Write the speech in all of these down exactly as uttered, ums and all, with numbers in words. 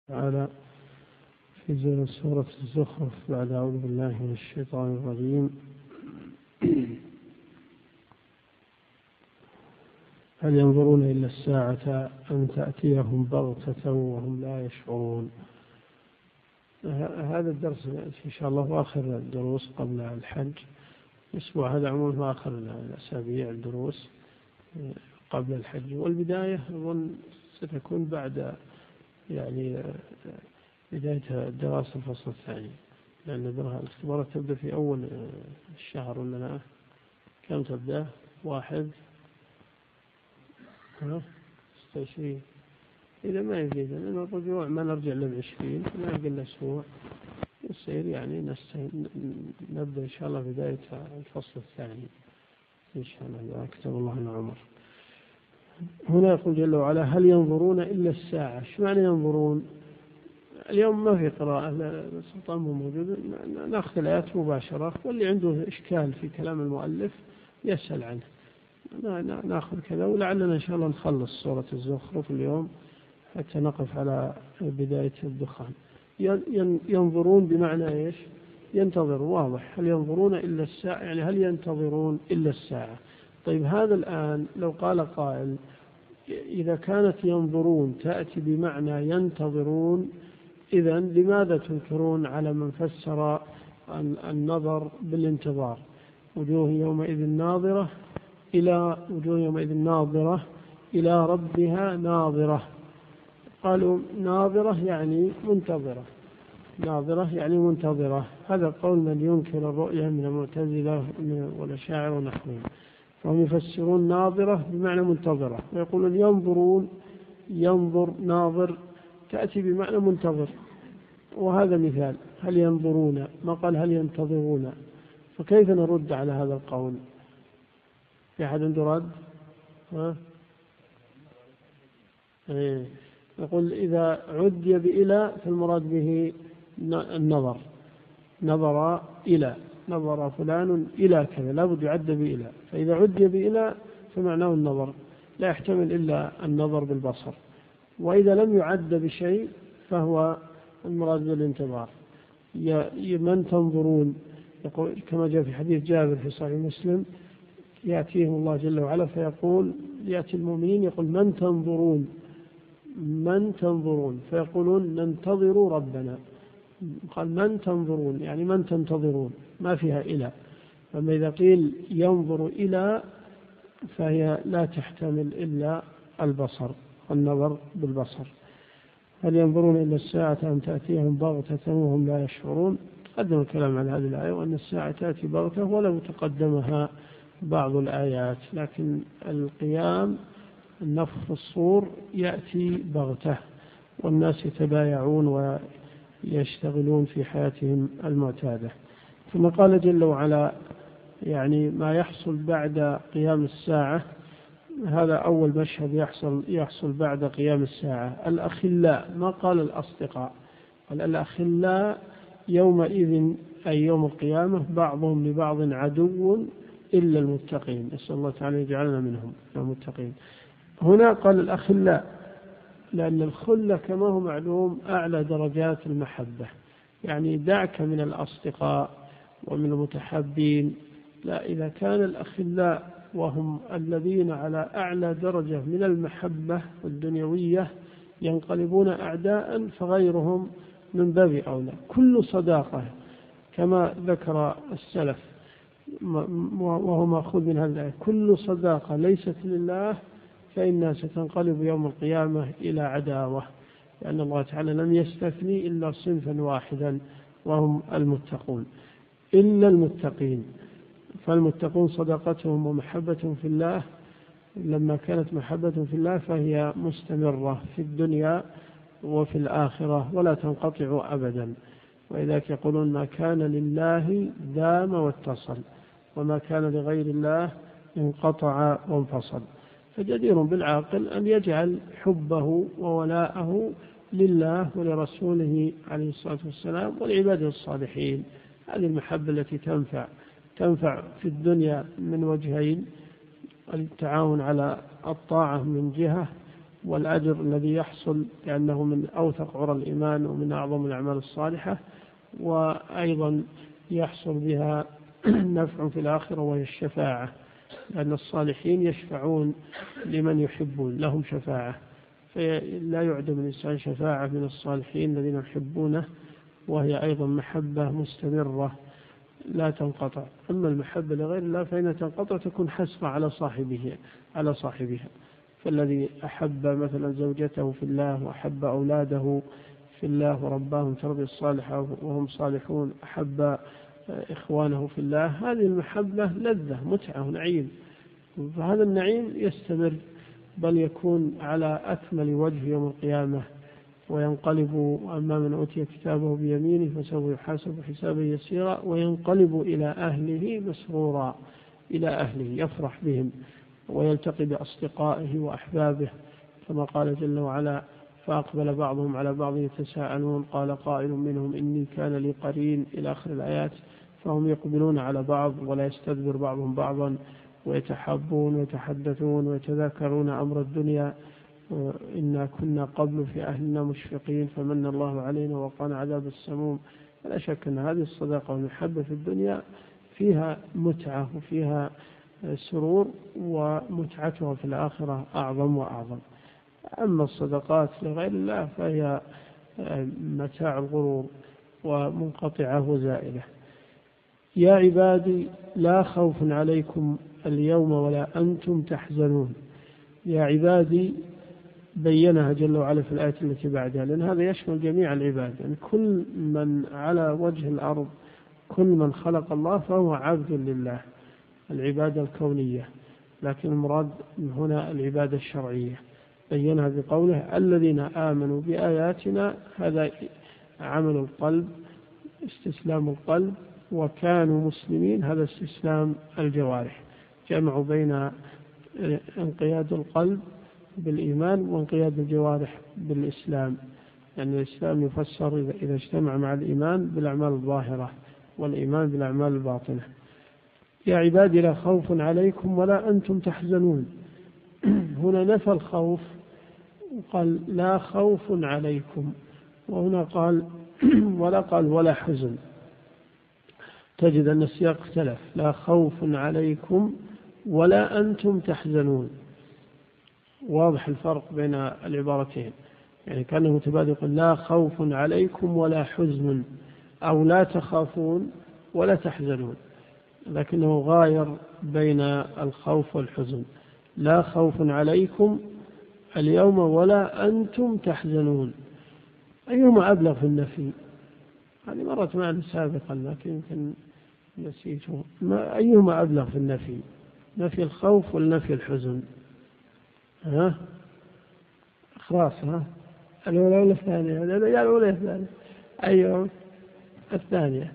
تعالى في سورة الزخرف بعد أعوذ بالله من الشيطان الرجيم. هل ينظرون إلا الساعة أن تأتيهم بغتة وهم لا يشعرون. هذا الدرس إن شاء الله آخر الدروس قبل الحج. الأسبوع هذا عموما آخر الأسابيع الدروس قبل الحج، والبداية أظن ستكون بعد يعني بداية دراسة الفصل الثاني، لأن الاختبارات تبدأ في أول الشهر ولا لا؟ كم تبدأ؟ واحد ها ستة وعشرين. إذا ما يزيد لأن الرجوع ما نرجع للعشرين، ما يقل أسبوع يصير يعني نبدأ إن شاء الله بداية الفصل الثاني إن شاء الله إذا كتب الله لنا عمر. هنا يقول جل وعلا: هل ينظرون إلا الساعة. شو معنى ينظرون؟ اليوم ما في قراءة، السلطان مو موجود، نأخذ الآيات مباشرة، واللي عنده إشكال في كلام المؤلف يسأل عنه. نأخذ كذا، ولعلنا إن شاء الله نخلص سورة الزخرف اليوم حتى نقف على بداية الدخان. ينظرون بمعنى إيش؟ ينتظر، واضح. هل ينظرون إلا الساعة يعني هل ينتظرون إلا الساعة. طيب هذا الآن لو قال قائل إذا كانت ينظرون تأتي بمعنى ينتظرون، إذن لماذا تنكرون على من فسر النظر بالانتظار؟ وجوه يومئذ ناظرة إلى وجوه يومئذ ناظرة إلى ربها ناظرة. قالوا ناظرة يعني منتظرة، ناظرة يعني منتظرة. هذا قول من ينكر الرؤية من المعتزلة والأشاعرة ونحوهم، فهم يفسرون ناظرة بمعنى منتظرة، ويقولون ينظرون ينظر ناظر تأتي بمعنى منتظر. وهذا مثال. هل ينظرون ما قال هل ينتظرون، فكيف نرد على هذا القول؟ في أحد عنده رد؟ ها؟ إيه. نقول إذا عدي بإلى فالمراد به النظر، نظر إلى نظر فلان إلى كذا، لا بد يعد بإلى، فإذا عدي بإلى فمعناه النظر، لا يحتمل إلا النظر بالبصر. وإذا لم يعد بشيء فهو المراد بالانتظار. من تنظرون يقول كما جاء في حديث جابر في صحيح مسلم: يأتيهم الله جل وعلا فيقول، يأتي المؤمنين يقول: من تنظرون من تنظرون فيقولون: ننتظر ربنا. قال من تنظرون يعني من تنتظرون، ما فيها إلى. فما إذا قيل ينظر إلى فهي لا تحتمل إلا البصر، النظر بالبصر. هل ينظرون إلا الساعة أن تأتيهم بغتة وهم لا يشعرون. قدم الكلام عن هذه الآية وأن الساعة تأتي بغتة، ولو تقدمها بعض الآيات، لكن القيام النفخ في الصور يأتي بغتة، والناس يتبايعون ويشتغلون في حياتهم المعتادة. ثم قال جل وعلا يعني ما يحصل بعد قيام الساعة. هذا أول مشهد يحصل يحصل بعد قيام الساعة. الأخلاء، ما قال الأصدقاء، قال الأخلاء يومئذ أي يوم القيامة بعضهم لبعض عدو إلا المتقين. نسأل الله تعالى يجعلنا منهم المتقين. هنا قال الأخلاء لأن الخلة كما هو معلوم أعلى درجات المحبة، يعني دعك من الأصدقاء ومن المتحبين، لا، إذا كان الأخلاء وهم الذين على أعلى درجة من المحبة الدنيوية ينقلبون أعداء، فغيرهم من باب أولى. كل صداقة كما ذكر السلف وهو مأخوذ من هذا، كل صداقة ليست لله فإنها ستنقلب يوم القيامة إلى عداوة، لأن الله تعالى لم يستثني إلا صنفا واحدا وهم المتقون، إلا المتقين. فالمتقون صداقتهم ومحبتهم في الله، لما كانت محبة في الله فهي مستمرة في الدنيا وفي الآخرة ولا تنقطع أبدا. وإذاك يقولون ما كان لله دام واتصل، وما كان لغير الله انقطع وانفصل. فجدير بالعاقل أن يجعل حبه وولاءه لله ولرسوله عليه الصلاة والسلام والعباد الصالحين. هذه المحبة التي تنفع تنفع في الدنيا من وجهين: التعاون على الطاعة من جهة، والأجر الذي يحصل لأنه من أوثق عرى الإيمان ومن أعظم الأعمال الصالحة، وأيضا يحصل بها نفع في الآخرة وهي الشفاعة، لأن الصالحين يشفعون لمن يحبون، لهم شفاعة، فلا يعدم الإنسان شفاعة من الصالحين الذين يحبونه، وهي أيضا محبة مستمرة لا تنقطع. أما المحبة لغير الله فإن تنقطع تكون حسرة على صاحبه على صاحبها. فالذي أحب مثلا زوجته في الله وأحب أولاده في الله ورباهم تربية الصالحة وهم صالحون، أحب إخوانه في الله، هذه المحبة لذة متعة ونعيم، فهذا النعيم يستمر بل يكون على أكمل وجه يوم القيامة، وينقلب أما من أوتي كتابه بيمينه فسوف يحاسب حسابا يسيرا وينقلب إلى أهله مسرورا، إلى أهله يفرح بهم ويلتقي بأصدقائه وأحبابه، كما قال جل وعلا: فأقبل بعضهم على بعض يتساءلون قال قائل منهم إني كان لي قرين، إلى آخر الآيات. فهم يقبلون على بعض ولا يستدبر بعضهم بعضا، ويتحابون ويتحدثون ويتذاكرون أمر الدنيا: إنا كنا قبل في أهلنا مشفقين فمن الله علينا وقانا عذاب السموم. لا شك أن هذه الصداقة والمحبة في الدنيا فيها متعة وفيها سرور، ومتعتها في الآخرة أعظم وأعظم. أما الصدقات لغير الله فهي متاع الغرور ومنقطعة وزائلة. يا عبادي لا خوف عليكم اليوم ولا أنتم تحزنون. يا عبادي بينها جل وعلا في الآية التي بعدها، لأن هذا يشمل جميع العباد، يعني كل من على وجه الأرض، كل من خلق الله فهو عبد لله، العبادة الكونية، لكن المراد هنا العبادة الشرعية. بينها بقوله: الذين آمنوا بآياتنا، هذا عمل القلب، استسلام القلب، وكانوا مسلمين، هذا استسلام الجوارح. جمعوا بين انقياد القلب بالإيمان وانقياد الجوارح بالإسلام، لأن يعني الإسلام يفسر إذا اجتمع مع الإيمان بالأعمال الظاهرة والإيمان بالأعمال الباطنة. يا عبادي لا خوف عليكم ولا أنتم تحزنون. هنا نفى الخوف وقال لا خوف عليكم، وهنا قال ولا قال ولا حزن. تجد أن السياق اختلف: لا خوف عليكم ولا أنتم تحزنون. واضح الفرق بين العبارتين، يعني كان متبادل يقول لا خوف عليكم ولا حزن، أو لا تخافون ولا تحزنون، لكنه غاير بين الخوف والحزن. لا خوف عليكم اليوم ولا أنتم تحزنون. أيهما أبلغ في النفي؟ هذه مرت معنا سابقا لكن يمكن نسيته. ما أيهما أبلغ في النفي؟ نفي الخوف ولا نفي الحزن؟ ها خلاص، ها الأولى ولا الثانية؟ الأولى ولا الثانية؟ أيوة الثانية.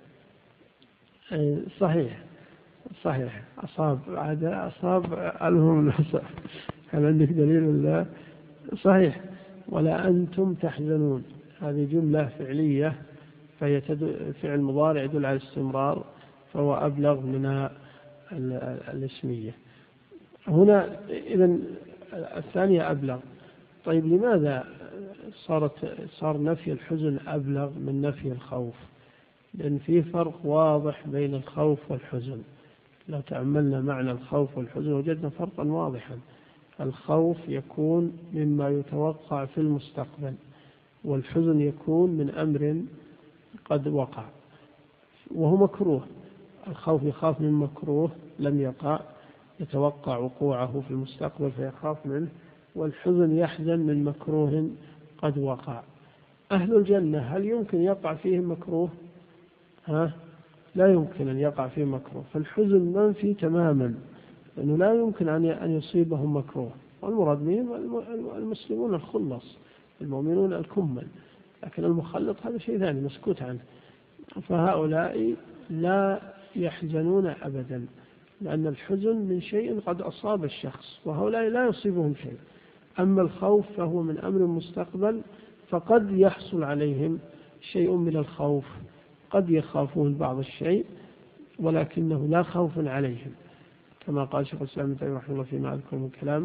أي صحيح صحيح أصاب عاد أصاب ألهم الحصاب. هل عندك دليل ولا؟ صحيح. ولا أنتم تحزنون هذه جملة فعلية، فهي فعل مضارع يدل على الاستمرار، فهو أبلغ من الاسمية هنا. إذن الثانية أبلغ. طيب لماذا صارت صار نفي الحزن أبلغ من نفي الخوف؟ لأن فيه فرق واضح بين الخوف والحزن. لو تأملنا معنى الخوف والحزن وجدنا فرقا واضحا. الخوف يكون مما يتوقع في المستقبل، والحزن يكون من أمر قد وقع وهو مكروه. الخوف يخاف من مكروه لم يقع، يتوقع وقوعه في المستقبل فيخاف منه، والحزن يحزن من مكروه قد وقع. أهل الجنة هل يمكن يقع فيهم مكروه؟ ها؟ لا يمكن أن يقع فيهم مكروه، فالحزن منفي تماما، لأنه لا يمكن أن يصيبهم مكروه. والمراد بهم المسلمون الخلص، المؤمنون الكمل، لكن المخلط هذا شيء ثاني مسكوت عنه. فهؤلاء لا يحزنون أبدا، لأن الحزن من شيء قد أصاب الشخص، وهؤلاء لا يصيبهم شيء. أما الخوف فهو من أمر مستقبل، فقد يحصل عليهم شيء من الخوف، قد يخافون بعض الشيء، ولكنه لا خوف عليهم، كما قال شيخ الإسلام ابن تيمية رحمه الله فيما أذكر من كلامه: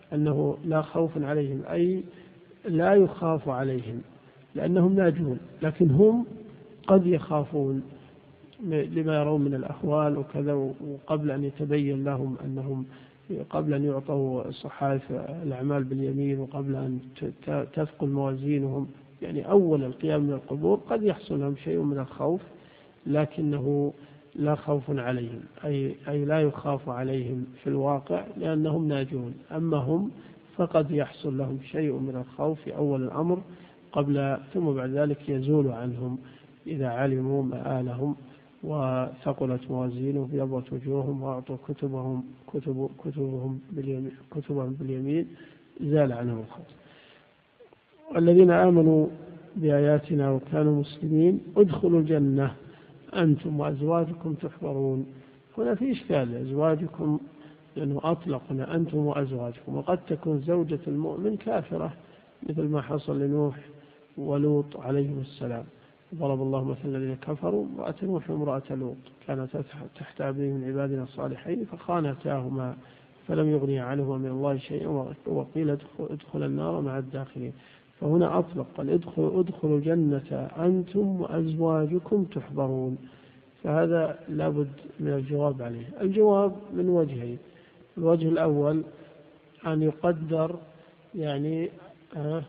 أنه لا خوف عليهم أي لا يخاف عليهم لأنهم ناجون، لكن هم قد يخافون لما يرون من الأحوال وكذا، وقبل أن يتبين لهم أنهم قبل أن يعطوا صحائف الأعمال باليمين وقبل أن تثقل موازينهم، يعني أول القيام من القبور قد يحصل لهم شيء من الخوف، لكنه لا خوف عليهم أي, أي لا يخاف عليهم في الواقع لأنهم ناجون. أما هم فقد يحصل لهم شيء من الخوف في أول الأمر قبل ثم بعد ذلك يزول عنهم إذا علموا مآلهم وثقلت موازينهم بيضت وجوههم وأعطوا كتبهم كتب كتبهم باليمين كتبهم باليمين زال عنهم الخوف. الذين آمنوا بآياتنا وكانوا مسلمين ادخلوا الجنة أنتم وأزواجكم تحبرون. هنا في إشكال، أزواجكم لأنه أطلقنا أنتم وأزواجكم، وقد تكون زوجة المؤمن كافرة مثل ما حصل لنوح ولوط عليهم السلام. ضرب الله مثلا الذين كفروا امرأة نوح وامرأة لوط كانت تحت عبدين من عبادنا الصالحين فخانتاهما فلم يغني عنهما من الله شيئا وقيل ادخل النار مع الداخلين. فهنا أطلق قال ادخلوا ادخلوا الجنة أنتم وأزواجكم تحبرون، فهذا لابد من الجواب عليه. الجواب من وجهين، الوجه الأول أن يقدر يعني آه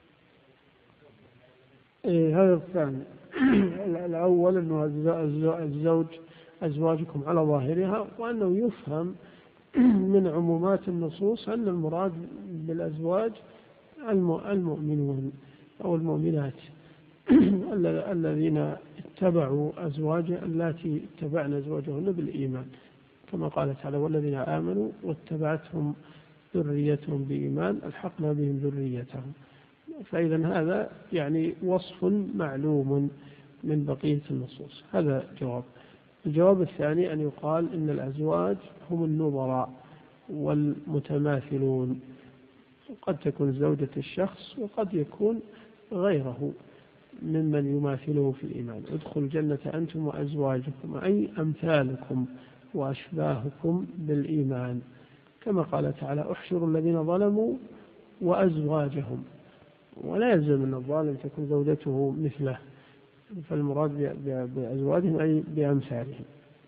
إيه هذا الثاني الأول أنه الزوج أزواجكم على ظاهرها، وأنه يفهم من عمومات النصوص أن المراد بالأزواج المؤمنون أو المؤمنات الذين اتبعوا أزواج التي اتبعن أزواجهن بالإيمان، كما قال تعالى والذين آمنوا واتبعتهم ذريتهم بإيمان ألحقنا بهم ذريتهم. فإذا هذا يعني وصف معلوم من بقية النصوص. هذا جواب. الجواب الثاني أن يقال إن الأزواج هم النظراء والمتماثلون، قد تكون زوجة الشخص وقد يكون غيره ممن يماثله في الإيمان. ادخلوا الجنة أنتم وأزواجكم أي أمثالكم وأشباهكم بالإيمان، كما قال تعالى احشروا الذين ظلموا وأزواجهم، ولا يلزم أن الظالم تكون زوجته مثله، فالمراد بأزواجهم أي بأمثالهم.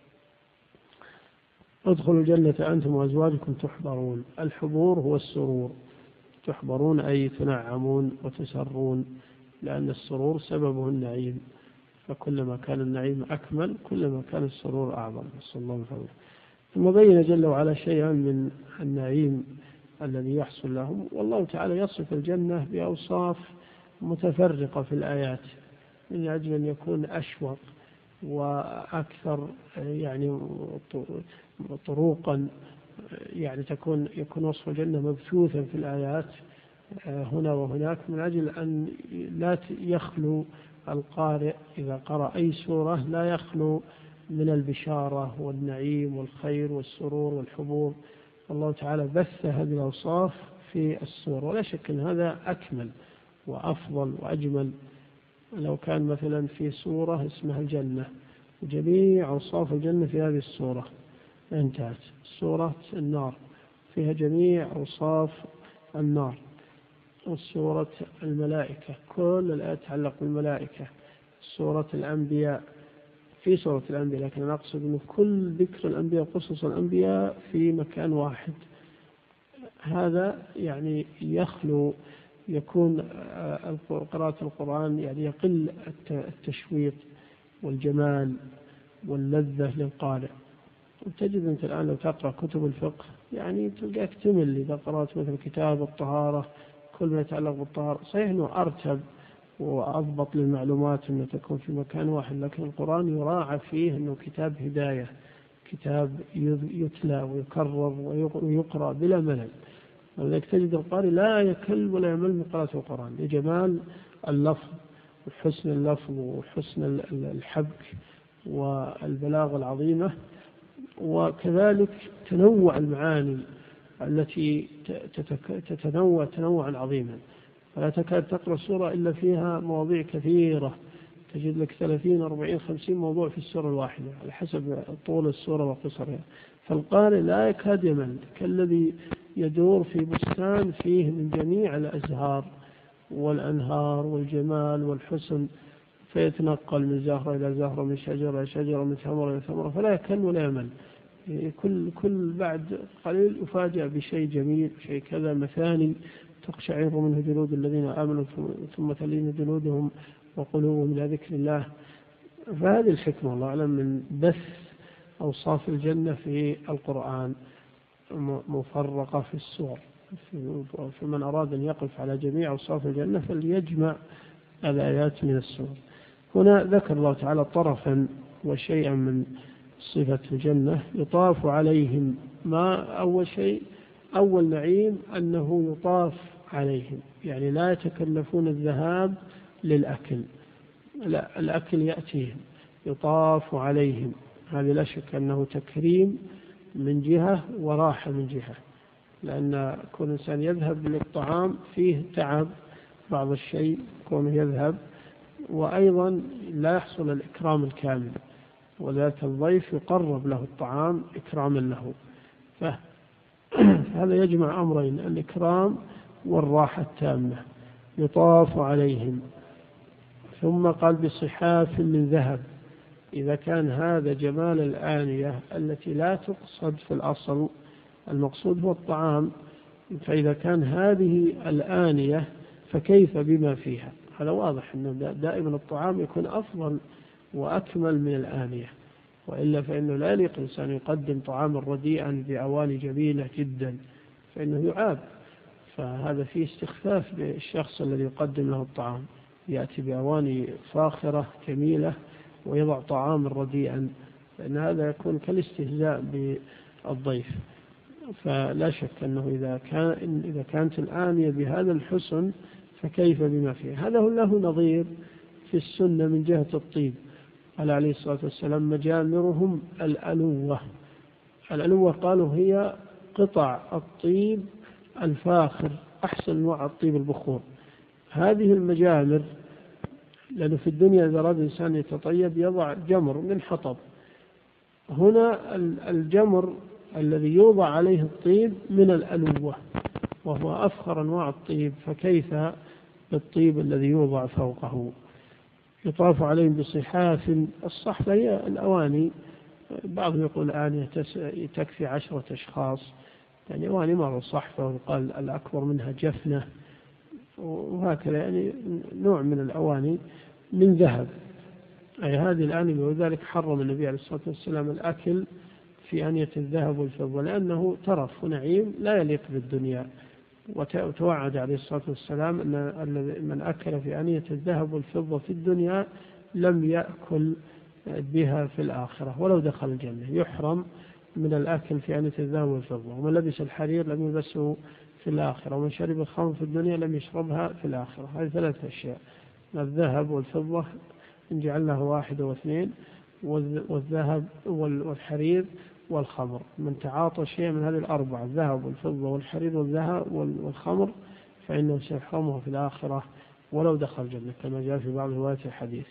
ادخلوا الجنة أنتم وأزواجكم تحبرون. الحبور هو السرور، تحبرون أي تنعمون وتسرون، لأن السرور سببه النعيم، فكلما كان النعيم أكمل كلما كان السرور أعظم. صلى الله عليه وسلم. ثم بين جل وعلا شيئا من النعيم الذي يحصل لهم، والله تعالى يصف الجنة بأوصاف متفرقة في الآيات من أجل أن يكون أشوق وأكثر يعني طروقا، يعني تكون يكون وصف الجنة مبثوثا في الآيات هنا وهناك، من أجل أن لا يخلو القارئ إذا قرأ أي سورة لا يخلو من البشارة والنعيم والخير والسرور والحبور. الله تعالى بث هذه الأوصاف في السورة، ولا شك أن هذا أكمل وأفضل وأجمل. لو كان مثلا في سورة اسمها الجنة وجميع أوصاف الجنة في هذه السورة انتهت. سورة النار فيها جميع أوصاف النار، وسورة الملائكة كل الآيات تتعلق بالملائكة، سورة الأنبياء في سورة الأنبياء، لكن أنا أقصد أن كل ذكر الأنبياء قصص الأنبياء في مكان واحد. هذا يعني يخلو يكون قراءة القرآن يعني يقل التشويق والجمال واللذة للقارئ. وتجد أنت الآن لو تقرأ كتب الفقه يعني تلقاك تمل إذا قرأت مثل كتاب الطهارة كل ما يتعلق بالطهارة، صحيح أنه أرتب وأضبط للمعلومات أنه تكون في مكان واحد، لكن القرآن يراعى فيه أنه كتاب هداية، كتاب يتلى ويكرر ويقرأ بلا ملل. ولذلك تجد القارئ لا يكل ولا يمل من قراءة القرآن لجمال اللفظ وحسن اللفظ وحسن الحبك والبلاغة العظيمة، وكذلك تنوع المعاني التي تتنوع تنوعا عظيما. فلا تكاد تقرأ سورة إلا فيها مواضيع كثيرة، تجد لك ثلاثين أربعين خمسين موضوع في السورة الواحدة على حسب طول السورة وقصرها. فالقارئ لا يكاد يمل كالذي يدور في بستان فيه من جميع الأزهار والأنهار والجمال والحسن، فيتنقل من زهرة إلى زهرة، من شجرة إلى شجرة، من ثمرة إلى ثمرة، فلا يكل ولا يمل. كل كل بعد قليل يفاجأ بشيء جميل، شيء كذا، مثاني تقشعر منه جلود الذين آمنوا ثم تلين جلودهم وقلوبهم إلى ذكر الله. فهذه الحكمة الله أعلم من بث أوصاف الجنة في القرآن مفرقة في السور. فمن أراد أن يقف على جميع أوصاف الجنة فليجمع الآيات من السور. هنا ذكر الله تعالى طرفا وشيئا من صفة الجنة. يطاف عليهم، ما أول شيء أول نعيم أنه يطاف عليهم، يعني لا يتكلفون الذهاب للأكل، لا، الأكل يأتيهم، يطاف عليهم. هذه لا شك أنه تكريم من جهة وراحة من جهة، لأن كل إنسان يذهب للطعام فيه تعب بعض الشيء كونه يذهب، وأيضا لا يحصل الإكرام الكامل، وذاك الضيف يقرب له الطعام إكراما له. فهذا يجمع أمرين، الإكرام والراحة التامة. يطاف عليهم. ثم قال بصحاف من ذهب. إذا كان هذا جمال الآنية التي لا تقصد في الأصل، المقصود هو الطعام، فإذا كان هذه الآنية فكيف بما فيها؟ هذا واضح أنه دائما الطعام يكون أفضل وأكمل من الآنية، وإلا فإنه لا يليق الإنسان يقدم طعاما رديئا بأواني جميلة جدا، فإنه يعاب. فهذا فيه استخفاف بالشخص الذي يقدم له الطعام، يأتي بأواني فاخرة جميلة ويضع طعاما رديئا، لأن هذا يكون كالاستهزاء بالضيف. فلا شك أنه إذا كان إذا كانت الآنية بهذا الحسن فكيف بما فيه؟ هذا له نظير في السنة من جهة الطيب. قال عليه الصلاة والسلام مجامرهم الألوة. الألوة قالوا هي قطع الطيب الفاخر، أحسن أنواع الطيب البخور. هذه المجامر، لأنه في الدنيا إذا أراد الإنسان يتطيب يضع جمر من حطب، هنا الجمر الذي يوضع عليه الطيب من الألوة، وهو أفخر أنواع الطيب، فكيف بالطيب الذي يوضع فوقه؟ يطاف عليهم بصحاف. الصحفة هي الأواني، بعضهم يقول آنية تكفي عشرة أشخاص، يعني أواني مرة صحفة، ويقال الأكبر منها جفنة، وهكذا، يعني نوع من الأواني من ذهب، أي هذه الآنية. وذلك حرم النبي عليه الصلاة والسلام الأكل في آنية الذهب والفضة، لأنه ترف ونعيم لا يليق بالدنيا. وتوعد عليه الصلاة والسلام أن من أكل في آنية الذهب والفضة في الدنيا لم يأكل بها في الآخرة ولو دخل الجنة. يحرم من الأكل في آنية الذهب والفضة. ومن لبس الحرير لم يلبسه في الآخرة، ومن شرب الخمر في الدنيا لم يشربها في الآخرة. هذه ثلاثة أشياء: الذهب والفضة إن جعلناها واحدة واثنين، والذهب والحرير والخمر. من تعاطى شيء من هذه الأربعة، الذهب والفضة والحرير والذهب والخمر، فإنه سيحرمه في الآخرة ولو دخل الجنة، كما جاء في بعض روايات الحديث.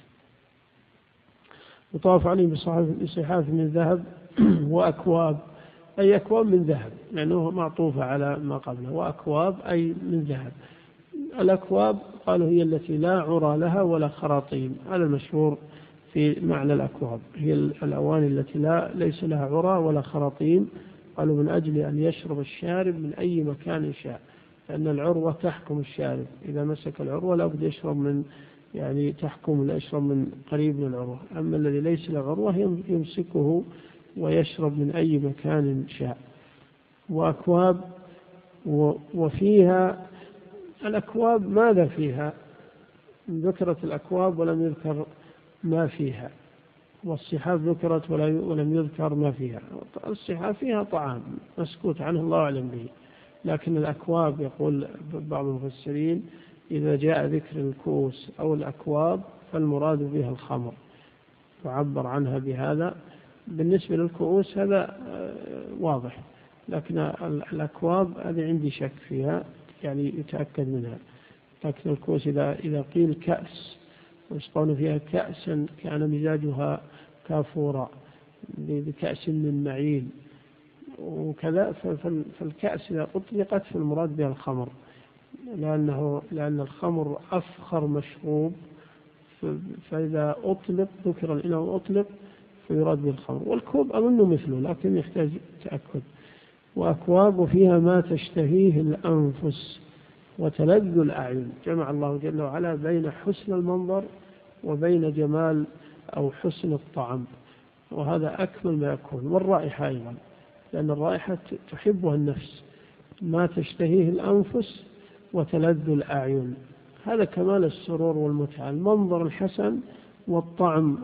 يطاف عليهم بصحاف من ذهب وأكواب، أي أكواب من ذهب، لأنه معطوفة على ما قبله، وأكواب أي من ذهب. الأكواب قالوا هي التي لا عرى لها ولا خراطيم، هذا المشهور في معنى الأكواب، هي الأواني التي لا ليس لها عرى ولا خراطيم. قالوا من أجل أن يشرب الشارب من أي مكان شاء، لأن العروة تحكم الشارب، إذا مسك العروة لا بد يشرب من، يعني تحكم لا يشرب من قريب من العروة. أما الذي ليس له عروة يمسكه ويشرب من أي مكان شاء. وأكواب، وفيها الأكواب ماذا فيها؟ ذكرت الأكواب ولم يذكر ما فيها، والصحاف ذكرت ولم يذكر ما فيها. الصحاف فيها طعام مسكوت عنه الله أعلم به، لكن الأكواب يقول بعض المفسرين إذا جاء ذكر الكؤوس أو الأكواب فالمراد بها الخمر، تعبر عنها بهذا. بالنسبة للكؤوس هذا واضح، لكن الأكواب هذه عندي شك فيها، يعني يتأكد منها. لكن الكؤوس إذا إذا قيل كأس ويسقون فيها كأسا كان مزاجها كافورا بكأس من معين، وكذا فالكأس إذا أطلقت فالمراد بها الخمر، لأنه لأن الخمر أفخر مشروب، فإذا أطلق ذكر الإناء أطلق فيراد به الخمر. والكوب أظنه مثله لكن يحتاج تأكد. وأكواب فيها ما تشتهيه الأنفس وتلذ الأعين. جمع الله جل وعلا بين حسن المنظر وبين جمال أو حسن الطعم، وهذا أكمل ما يكون. والرائحة أيضا، لأن الرائحة تحبها النفس. ما تشتهيه الأنفس وتلذ الأعين، هذا كمال السرور والمتعة، المنظر الحسن والطعم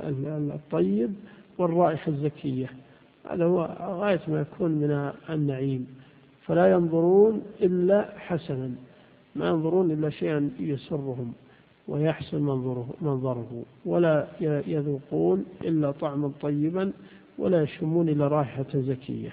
الطيب والرائحة الزكية، هذا هو غاية ما يكون من النعيم. فلا ينظرون إلا حسنا، ما ينظرون إلا شيئا يسرهم ويحسن منظره, منظره ولا يذوقون إلا طعما طيبا ولا يشمون إلا رائحة زكية.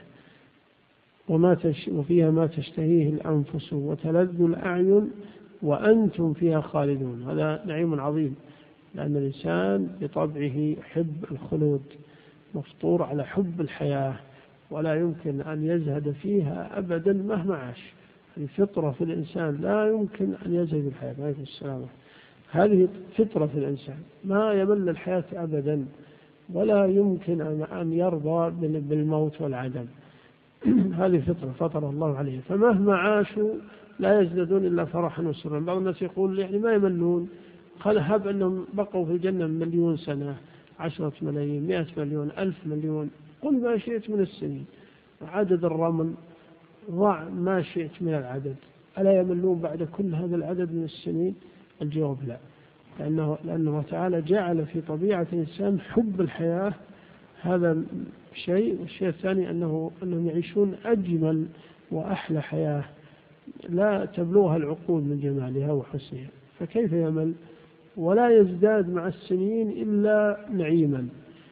وما تش وفيها ما تشتهيه الأنفس وتلذ الأعين وأنتم فيها خالدون. هذا نعيم عظيم، لأن الإنسان بطبعه يحب الخلود، مفطور على حب الحياة، ولا يمكن أن يزهد فيها أبدا مهما عاش. الفطرة في الإنسان لا يمكن أن يزهد الحياة. عليكم السلام. هذه فطرة في الإنسان، ما يمل الحياة أبدا، ولا يمكن أن يرضى بالموت والعدم. هذه فطرة فطر الله عليه، فمهما عاشوا لا يزدادون إلا فرحا وسرا. بعض الناس يقول يعني ما يملون، قال هب أنهم بقوا في الجنة مليون سنة، عشرة ملايين، مئة مليون، ألف مليون، قل ما شئت من السنين، عدد الرمل، ضع ما شئت من العدد، ألا يملون بعد كل هذا العدد من السنين؟ الجواب لا، لأنه, لأنه تعالى جعل في طبيعة الإنسان حب الحياة، هذا شيء. والشيء الثاني أنه أنهم يعيشون أجمل وأحلى حياة لا تبلغها العقول من جمالها وحسنها، فكيف يمل؟ ولا يزداد مع السنين إلا نعيما،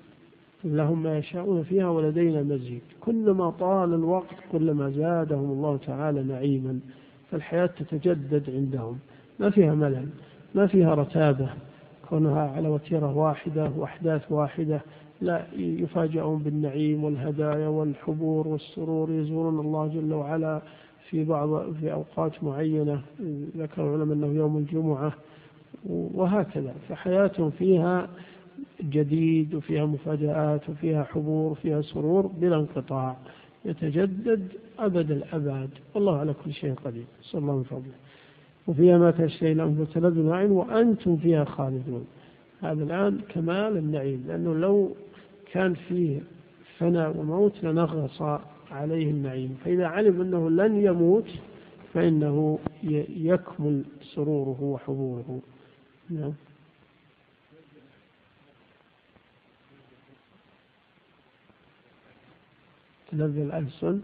لهم ما يشاءون فيها ولدينا مزيد. كلما طال الوقت كلما زادهم الله تعالى نعيما، فالحياة تتجدد عندهم، ما فيها ملل، ما فيها رتابة كونها على وتيرة واحدة وأحداث واحدة، لا، يفاجئون بالنعيم والهدايا والحبور والسرور، يزورون الله جل وعلا في بعض في أوقات معينة، ذكر العلماء أنه يوم الجمعة، وهكذا. فحياتهم فيها جديد وفيها مفاجآت وفيها حبور وفيها سرور بلا انقطاع، يتجدد أبد الأبد، والله على كل شيء قدير، صلى الله عليه وسلم. وفيها ما تشتهي الأنفس وتلذ الأعين وأنتم فيها خالدون. هذا الآن كمال النعيم، لأنه لو كان فيه فناء وموت لنغص عليه النعيم، فإذا علم أنه لن يموت فإنه يكمل سروره وحبوره. نعم. تلذ الألسن،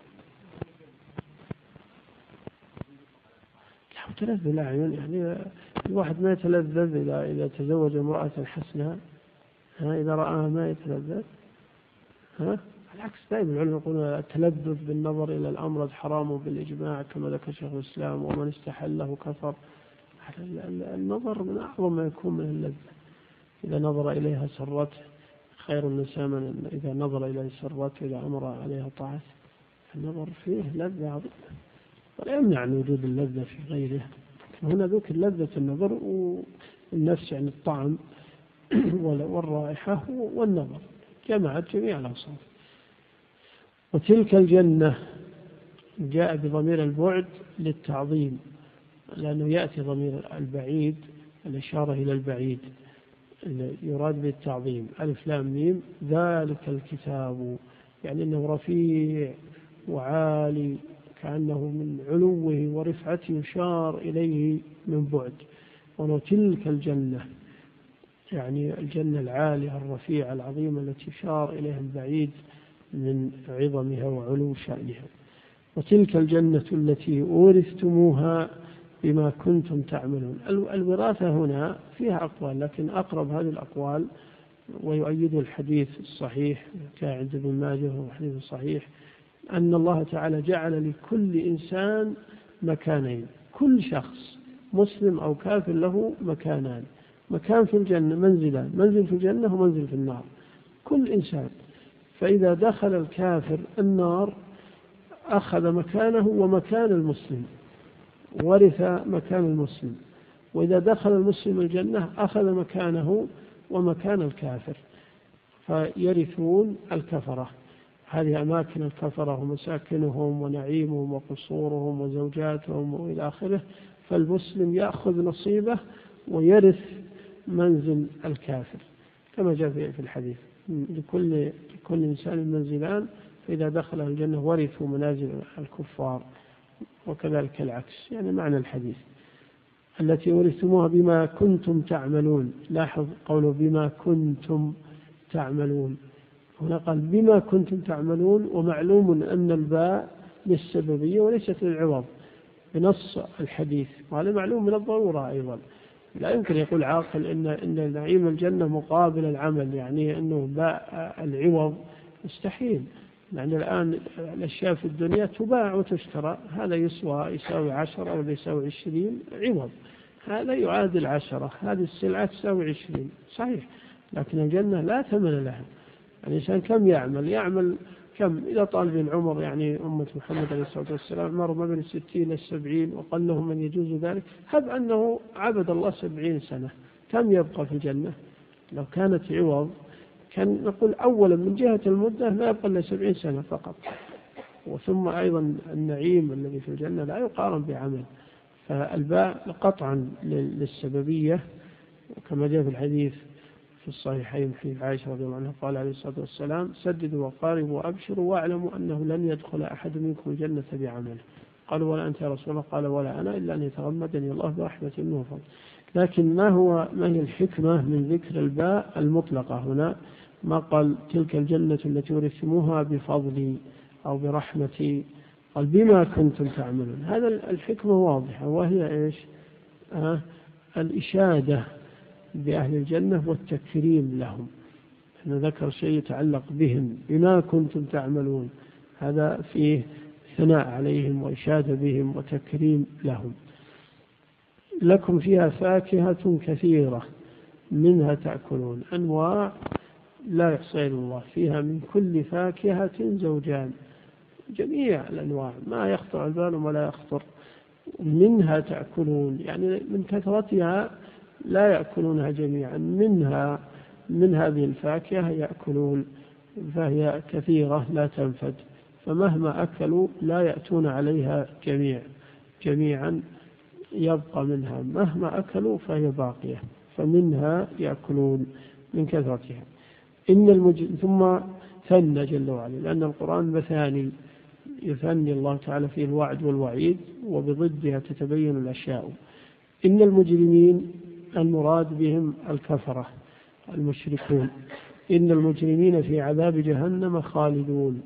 تلذ الأعين، يعني الواحد ما يتلذذ إذا إذا تزوج امرأة حسنة، ها إذا رآها ما يتلذذ، ها العكس. دائما العلماء يقولون التلذذ بالنظر إلى الأمر حرام بالإجماع، كما ذكر شيخ الإسلام، ومن استحله كفر. النظر من أعظم ما يكون من اللذة، إذا نظر إليها سرته، خير النساء من إذا نظر إليها سرته، إذا أمر عليها طاعته. النظر فيه لذة عظيمة، ولا يمنع من وجود اللذة في غيره. هنا ذكر لذة النظر والنفس، يعني الطعم والرائحة والنظر، جمعت جميع الأوصاف. وتلك الجنة جاء بضمير البعد للتعظيم، لأنه يأتي ضمير البعيد الإشارة إلى البعيد، يراد بالتعظيم. ألف لام ميم ذلك الكتاب، يعني أنه رفيع وعالي، كأنه من علوه ورفعته يشار إليه من بعد. وتلك الجنة يعني الجنة العالية الرفيعة العظيمة التي يشار إليها البعيد من عظمها وعلو شأنها. وتلك الجنة التي أورثتموها بما كنتم تعملون. الوراثة هنا فيها أقوال، لكن أقرب هذه الأقوال ويؤيد الحديث الصحيح كان عند ابن ماجه وهو حديث صحيح، أن الله تعالى جعل لكل إنسان مكانين، كل شخص مسلم أو كافر له مكانان، مكان في الجنة، منزلان، منزل في الجنة ومنزل في النار، كل إنسان. فإذا دخل الكافر النار أخذ مكانه ومكان المسلم، ورث مكان المسلم. وإذا دخل المسلم الجنة أخذ مكانه ومكان الكافر، فيرثون الكفرة. هذه أماكن الكفرة ومساكنهم ونعيمهم وقصورهم وزوجاتهم وإلى آخره، فالمسلم يأخذ نصيبه ويرث منزل الكافر كما جاء في الحديث: لكل لكل إنسان منزلان، فإذا دخل الجنة ورثوا منازل الكفار، وكذلك العكس. يعني معنى الحديث: التي ورثتموها بما كنتم تعملون. لاحظ قوله بما كنتم تعملون، هنا قال بما كنتم تعملون، ومعلوم أن الباء للسببية وليست للعوض بنص الحديث، وهذا معلوم من الضرورة أيضا. لا يمكن يقول عاقل إن إن نعيم الجنة مقابل العمل، يعني أنه باء العوض، مستحيل. يعني الآن الأشياء في الدنيا تباع وتشترى، هذا يسوى يساوي عشرة أو يساوي عشرين عوض، هذا يعادل عشرة، هذه السلعة تساوي عشرين، صحيح. لكن الجنة لا ثمن لها. الإنسان كم يعمل يعمل كم إذا طال بالعمر، يعني أمة محمد عليه الصلاة والسلام مر ما بين الستين السبعين، وقال لهم من يجوز ذلك. هب أنه عبد الله سبعين سنة، كم يبقى في الجنة؟ لو كانت عوض كان نقول أولا من جهة المدة لا يبقى إلا سبعين سنة فقط، وثم أيضا النعيم الذي في الجنة لا يقارن بعمل. فالباء قطعا للسببية، كما جاء في الحديث في الصحيحين حديث عائشة رضي الله عنها قال عليه الصلاة والسلام: سددوا وقاربوا وأبشروا واعلموا أنه لن يدخل أحد منكم الجنة بعمله. قالوا: ولا أنت يا رسول الله؟ قال: ولا أنا، إلا أن يتغمدني الله برحمة منه وفضل. لكن ما هو ما هي الحكمة من ذكر الباء المطلقة هنا؟ ما قال تلك الجنة التي ورثتموها بفضلي أو برحمتي، قال بما كنتم تعملون. هذا الحكمة واضحة، وهي إيش؟ آه الإشادة بأهل الجنة والتكريم لهم. أنه ذكر شيء يتعلق بهم، بما كنتم تعملون، هذا فيه ثناء عليهم وإشادة بهم وتكريم لهم. لكم فيها فاكهة كثيرة منها تأكلون، أنواع لا يحصي الله، فيها من كل فاكهة زوجان، جميع الأنواع ما يخطر على البال ولا يخطر. منها تأكلون، يعني من كثرتها لا يأكلونها جميعا، منها من هذه الفاكهة يأكلون، فهي كثيرة لا تنفد، فمهما أكلوا لا يأتون عليها جميع جميعا، يبقى منها مهما أكلوا فهي باقية، فمنها يأكلون من كثرتها. إن المج... ثم ثنى جل وعلا، لأن القرآن مثاني، يثني الله تعالى فيه الوعد والوعيد، وبضدها تتبين الأشياء. إن المجرمين المراد بهم الكفرة المشركون. إن المجرمين في عذاب جهنم خالدون،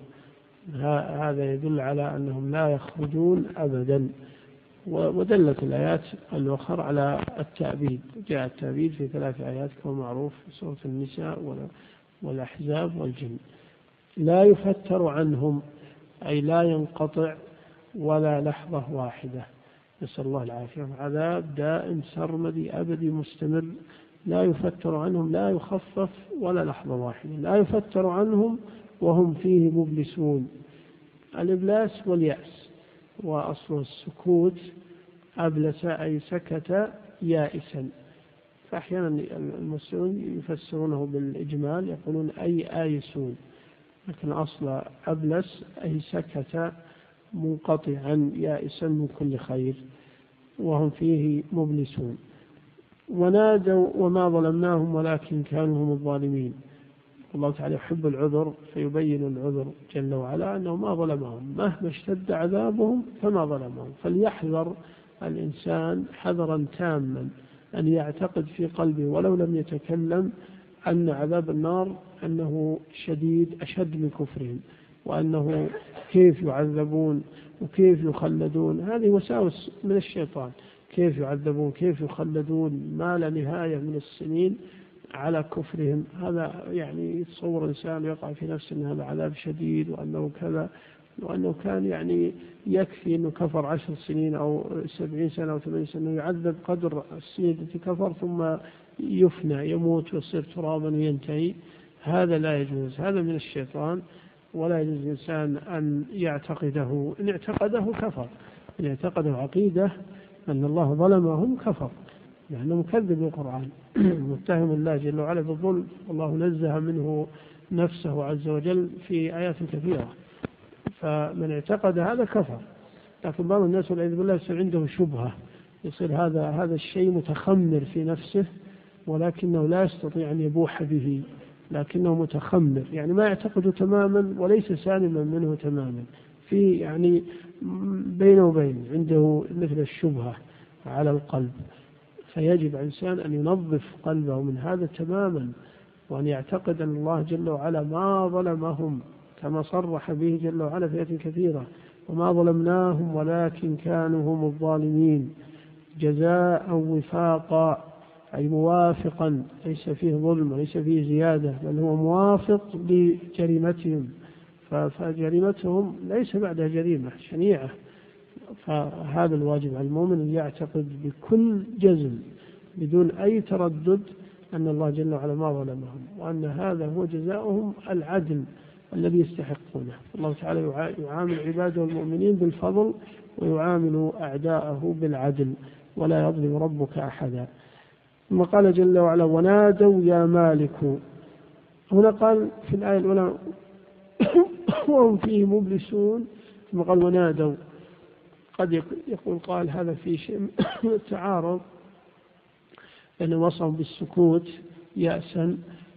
هذا يدل على أنهم لا يخرجون أبدا. ودلت الآيات الأخرى على التأبيد، جاء التأبيد في ثلاث آيات كما معروف في سورة النساء والأحزاب والجن. لا يفتر عنهم، أي لا ينقطع ولا لحظة واحدة، نسأل الله العافية. عذاب دائم سرمدي أبدي مستمر، لا يفتر عنهم، لا يخفف ولا لحظة واحدة. لا يفتر عنهم وهم فيه مبلسون. الإبلاس واليأس، وأصل السكوت أبلس أي سكت يائسا، فأحيانا المسلمون يفسرونه بالإجمال يقولون أي آيسون، لكن أصل أبلس أي سكت منقطعا يائسا من كل خير، وهم فيه مبلسون. ونادوا وما ظلمناهم ولكن كانوا هم الظالمين. الله تعالى يحب العذر فيبين العذر جل وعلا أنه ما ظلمهم، مهما اشتد عذابهم فما ظلمهم. فليحذر الإنسان حذرا تاما أن يعتقد في قلبه ولو لم يتكلم أن عذاب النار أنه شديد أشد من كفرهم، وأنه كيف يعذبون وكيف يخلدون. هذه وساوس من الشيطان، كيف يعذبون كيف يخلدون ما لا نهاية من السنين على كفرهم. هذا يعني يتصور إنسان يقع في نفسه أن هذا عذاب شديد وأنه كذا، وأنه كان يعني يكفي أنه كفر عشر سنين أو سبعين سنة أو ثمانين سنة، يعذب قدر السنين التي كفر ثم يفنى يموت ويصير ترابا وينتهي. هذا لا يجوز، هذا من الشيطان، ولا يجوز الإنسان أن يعتقده. إن اعتقده كفر، إن اعتقده عقيدة أن الله ظلمهم كفر، لأنه مكذب بالقرآن متهم الله جل وعلا بالظلم، والله نزه منه نفسه عز وجل في آيات كثيرة. فمن اعتقد هذا كفر. لكن بعض الناس والعياذ بالله يصير عنده شبهة، يصير هذا هذا الشيء متخمر في نفسه، ولكنه لا يستطيع أن يبوح به، لكنه متخمر، يعني ما يعتقد تماما وليس سالما منه تماما، في يعني بينه وبين عنده مثل الشبهة على القلب. فيجب على الإنسان أن ينظف قلبه من هذا تماما، وأن يعتقد أن الله جل وعلا ما ظلمهم كما صرح به جل وعلا في آيات كثيرة: وما ظلمناهم ولكن كانوا هم الظالمين، جزاء وفاقا، أي موافقا، ليس فيه ظلم وليس فيه زيادة، بل هو موافق لجريمتهم، فجريمتهم ليس بعدها جريمة شنيعة. فهذا الواجب على المؤمن أن يعتقد بكل جزم بدون أي تردد أن الله جل وعلا ما ظلمهم، وأن هذا هو جزاؤهم العدل الذي يستحقونه. الله تعالى يعامل عباده المؤمنين بالفضل، ويعامل أعداءه بالعدل، ولا يظلم ربك أحدا. ثم قال جل وعلا: ونادوا يا مالك. هنا قال في الآية الأولى وهم فيه مبلسون، ثم قال ونادوا. قد يقول قال هذا في شيء من التعارض، لأنه وصفهم بالسكوت يأسا،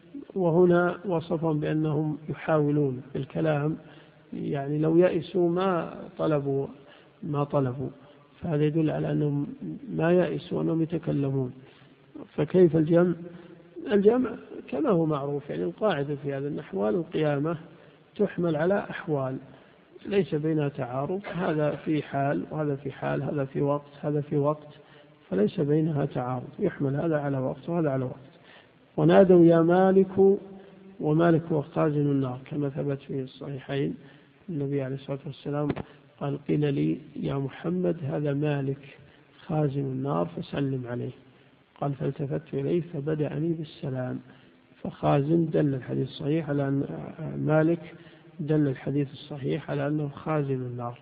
وهنا وصفهم بأنهم يحاولون بالكلام، يعني لو يأسوا ما طلبوا ما طلبوا فهذا يدل على أنهم ما يأسوا أنهم يتكلمون. فكيف الجمع؟ الجمع كما هو معروف، يعني القاعدة في هذا الأحوال القيامة تحمل على أحوال ليس بينها تعارض، هذا في حال وهذا في حال، هذا في وقت هذا في وقت، فليس بينها تعارض، يحمل هذا على وقت وهذا على وقت. ونادوا يا مالك، ومالك هو خازن النار كما ثبت في الصحيحين. النبي عليه الصلاة والسلام قال: قيل لي يا محمد هذا مالك خازن النار فسلم عليه. قال: فالتفت إليه فبدأني بالسلام. فخازن دل الحديث الصحيح على أن مالك دل الحديث الصحيح على أنه خازن النار.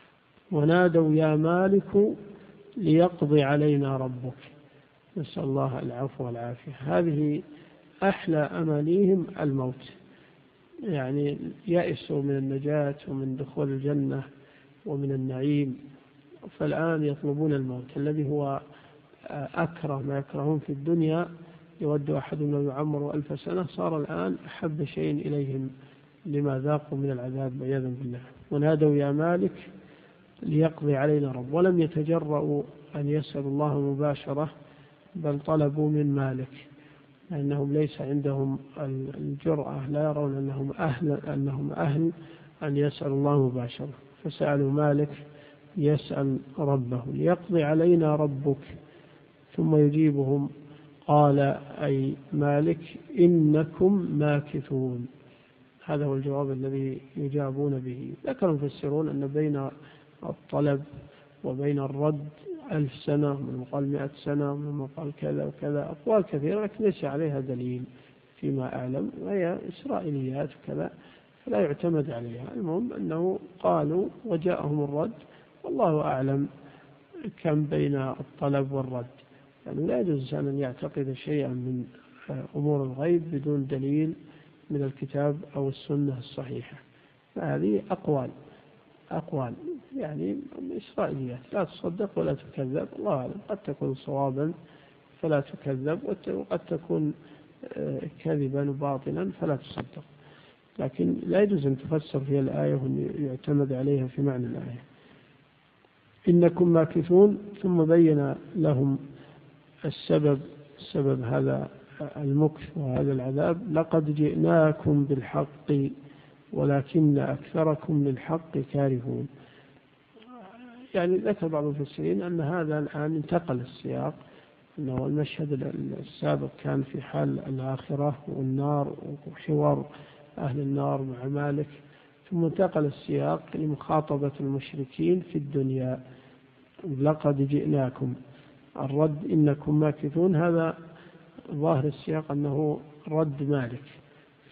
ونادوا يا مالك ليقضي علينا ربك. نسأل الله العفو والعافية. هذه أحلى أمانيهم الموت، يعني يأسوا من النجاة ومن دخول الجنة ومن النعيم، فالآن يطلبون الموت الذي هو أكره ما يكرهون في الدنيا. يود أحدهم لو يعمر ألف سنة، صار الآن أحب شيء إليهم لما ذاقوا من العذاب عياذا بالله. ونادوا يا مالك ليقضي علينا رب، ولم يتجرؤوا أن يسألوا الله مباشرة، بل طلبوا من مالك، لأنهم ليس عندهم الجرأة، لا يرون أنهم أهل, أنهم أهل أن يسألوا الله مباشرة، فسألوا مالك يسأل ربه: ليقضي علينا ربك. ثم يجيبهم قال أي مالك: إنكم ماكثون. هذا هو الجواب الذي يجابون به. ذكر المفسرون أن بين الطلب وبين الرد ألف سنة، من قال مئة سنة، من قال كذا وكذا، أقوال كثيرة لكن ليس عليها دليل فيما أعلم، وهي إسرائيليات وكذا فلا يعتمد عليها. المهم أنه قالوا وجاءهم الرد، والله أعلم كم بين الطلب والرد. يعني لا يجوز أن يعتقد شيئا من أمور الغيب بدون دليل من الكتاب أو السنة الصحيحة، فهذه أقوال أقوال يعني إسرائيليات لا تصدق ولا تكذب. الله أعلم، قد تكون صوابا فلا تكذب، وقد تكون كذبا وباطلا فلا تصدق، لكن لا يجوز أن تفسر فيها الآية ويعتمد عليها في معنى الآية. إنكم ماكثون. ثم بين لهم السبب سبب هذا المكث وهذا العذاب: لقد جئناكم بالحق ولكن أكثركم للحق كارهون. يعني ذكر بعض المفسرين أن هذا الآن انتقل السياق، أنه المشهد السابق كان في حال الآخرة والنار وحوار أهل النار مع مالك، ثم انتقل السياق لمخاطبة المشركين في الدنيا: لقد جئناكم. الرد إنكم ماكثون، هذا ظاهر السياق أنه رد مالك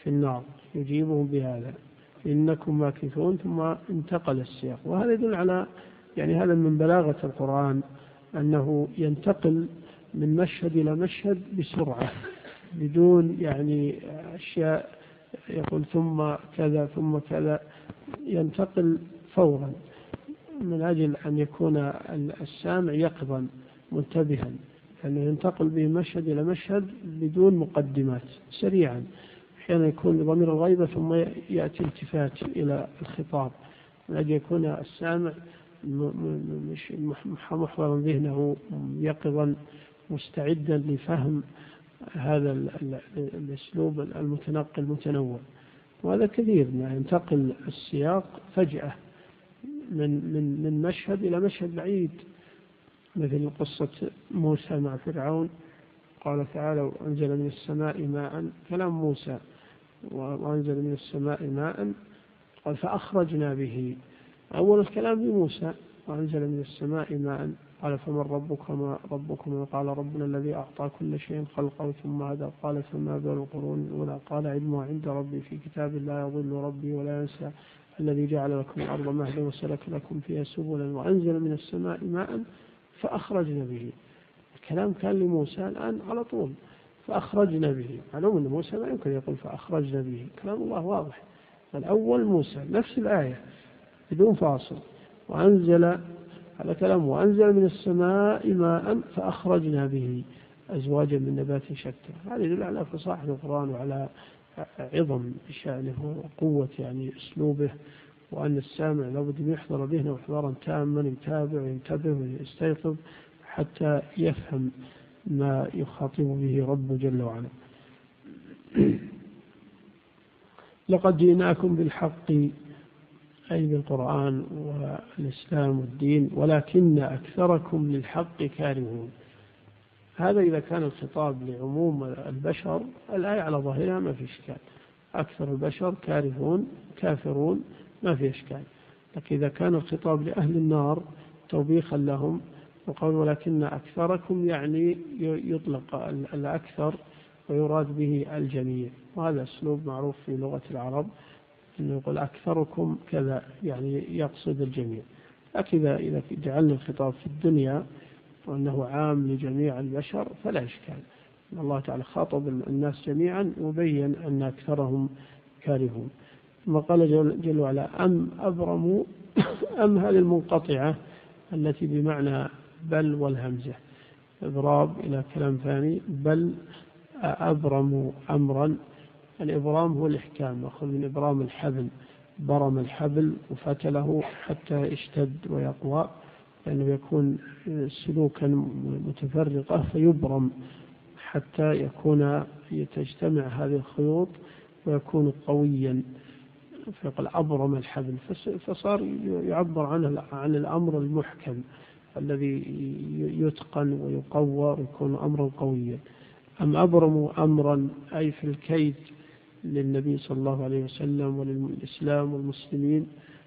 في النار يجيبهم بهذا إنكم ماكثون، ثم انتقل السياق. وهذا يدل على يعني هذا من بلاغة القرآن أنه ينتقل من مشهد إلى مشهد بسرعة بدون يعني أشياء يقول ثم كذا ثم كذا، ينتقل فورا من أجل أن يكون السامع يقظا منتبها، أنه ينتقل به مشهد إلى مشهد بدون مقدمات سريعا. أحيانا يكون ضمير الغيبة ثم يأتي التفات إلى الخطاب من أجل يكون السامع مش محضرا ذهنه يقظا مستعدا لفهم هذا الأسلوب المتنقل المتنوع. وهذا كثير ما ينتقل السياق فجأة من من من مشهد إلى مشهد بعيد، مثل قصة موسى مع فرعون. قال تعالى وأنزل من السماء ماء، كلام موسى، وأنزل من السماء ماء قال فأخرجنا به، أول الكلام لموسى وأنزل من السماء ماء قال فمن ربكما ربكما قال ربنا الذي أعطى كل شيء خلقه ثم هدى قال فما بال القرون الأولى قال علمها عند ربي في كتاب لا يضل ربي ولا ينسى الذي جعل لكم الأرض مهدا وسلك لكم فيها سبلا وأنزل من السماء ماء فأخرجنا به. الكلام كان لموسى الآن على طول فأخرجنا به، معلوم أن موسى ما يمكن يقول فأخرجنا به، كلام الله واضح. الأول موسى نفس الآية بدون فاصل، وأنزل على كلام وأنزل من السماء ماء فأخرجنا به أزواجا من نبات شتى. هذا يدل على فصاحة القرآن وعلى عظم شأنه وقوة يعني أسلوبه، وأن السامع لابد أن يحضر ذهنه إحضارا تاما يتابع وينتبه ويستيقظ حتى يفهم ما يخاطب به رب جل وعلا. لقد جئناكم بالحق أي بالقرآن والإسلام والدين ولكن أكثركم للحق كارهون. هذا إذا كان الخطاب لعموم البشر الآية على ظاهرها ما في إشكال، أكثر البشر كارهون كافرون ما في إشكال. لكن إذا كان الخطاب لأهل النار توبيخا لهم وقال ولكن أكثركم يعني يطلق الأكثر ويراد به الجميع، وهذا أسلوب معروف في لغة العرب أنه يقول أكثركم كذا يعني يقصد الجميع. لكن إذا جعلنا الخطاب في الدنيا وأنه عام لجميع البشر فلا إشكال. الله تعالى خاطب الناس جميعا وبين أن أكثرهم كارهون. ثم قال جل وعلا أم أبرموا أم هذه المنقطعة التي بمعنى بل والهمزة إضراب إلى كلام ثاني، بل أبرموا أمرا. الإبرام هو الإحكام، مأخوذ من إبرام الحبل، برم الحبل وفتله حتى يشتد ويقوى، لأنه يكون سلوكا متفرقة فيبرم حتى يكون تجتمع هذه الخيوط ويكون قويا، فيقول أبرم الحبل، فصار يعبر عنه عن الأمر المحكم الذي يتقن ويقوى ويكون أمرا قويا. أم أبرموا أمرا أي في الكيد للنبي صلى الله عليه وسلم وللإسلام والمسلمين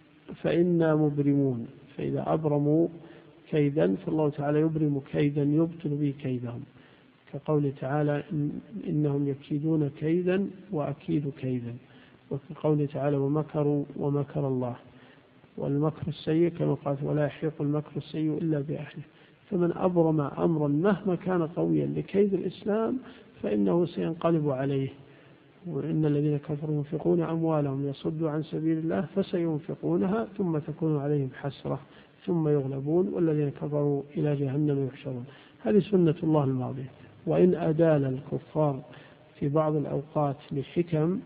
فإنا مبرمون. فإذا أبرموا كيدا فالله تعالى يبرم كيدا يبطل به كيدهم، كقول تعالى إنهم يكيدون كيدا وأكيد كيدا، وكقول تعالى ومكروا ومكر الله. والمكر السيء كما قال ولا يحيق المكر السيء إلا بأهله. فمن أبرم أمرا مهما كان قويا لكيد الإسلام فإنه سينقلب عليه. وإن الذين كفروا ينفقون أموالهم يصدوا عن سبيل الله فسينفقونها ثم تكون عليهم حسرة ثم يغلبون والذين كفروا إلى جهنم يحشرون. هذه سنة الله الماضية. وإن أدال الكفار في بعض الأوقات لحكم،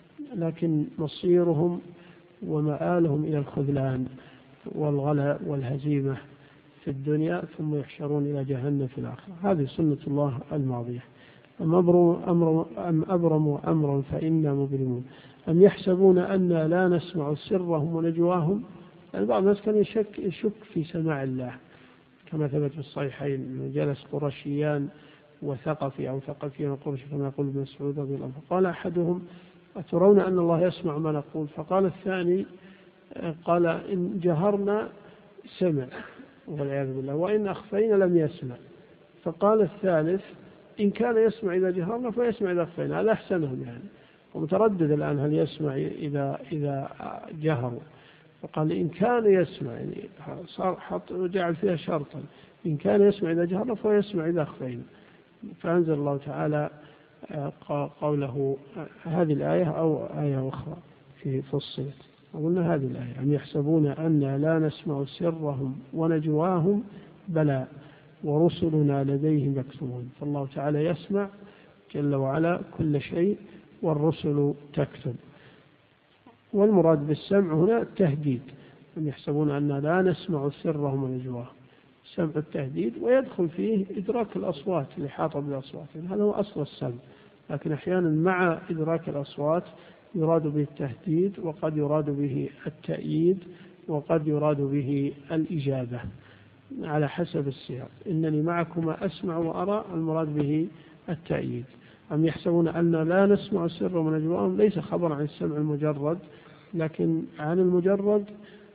لكن مصيرهم ومآلهم إلى الخذلان والغلاء والهزيمة في الدنيا ثم يحشرون إلى جهنم في الآخرة. هذه سنة الله الماضية. أم أبرموا أمر أم أبرموا أمرا فإنا مبرمون أم يحسبون أن لا نسمع سرهم ونجواهم. يعني بعض الناس كان يشك, يشك في سماع الله، كما ثبت في الصحيحين جلس قرشيان وثقفي أو ثقفيان قرشي كما يقول ابن مسعود رضي الله عنه، فقال أحدهم أترون أن الله يسمع ما نقول؟ فقال الثاني قال إن جهرنا سمع والعياذ بالله وإن أخفينا لم يسمع. فقال الثالث إن كان يسمع إذا جهرنا فيسمع إذا أخفينا. هذا أحسنهم يعني. ومتردد الآن هل يسمع إذا إذا جهروا، فقال إن كان يسمع، يعني صار حط وجعل فيها شرطا، إن كان يسمع إذا جهر فهو يسمع إذا أخفينا. فأنزل الله تعالى قوله هذه الآية أو آية أخرى في فصلت، وقلنا هذه الآية: أم يحسبون أن لا نسمع سرهم ونجواهم بلى ورسلنا لديهم يكتبون. فالله تعالى يسمع جل وعلا كل شيء والرسل تكتب. والمراد بالسمع هنا التهديد: أم يحسبون أن لا نسمع سرهم ونجواهم، سمع التهديد، ويدخل فيه إدراك الأصوات الإحاطة بالأصوات، هذا هو أصل السمع، لكن أحيانا مع إدراك الأصوات يراد به التهديد، وقد يراد به التأييد، وقد يراد به الإجابة على حسب السياق. إنني معكما أسمع وأرى، المراد به التأييد. أم يحسبون أن لا نسمع سر ونجواهم ليس خبر عن السمع المجرد، لكن عن المجرد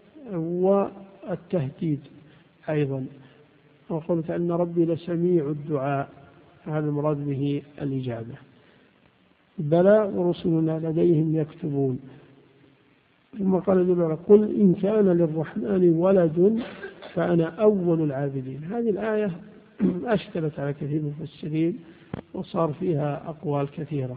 والتهديد أيضا. وقلت أن ربي لسميع الدعاء، هذا المراد به الإجابة. بلى ورسلنا لديهم يكتبون. ثم قال جل: قل إن كان للرحمن ولد فأنا أول العابدين. هذه الآية أشكلت على كثير من المفسرين وصار فيها أقوال كثيرة.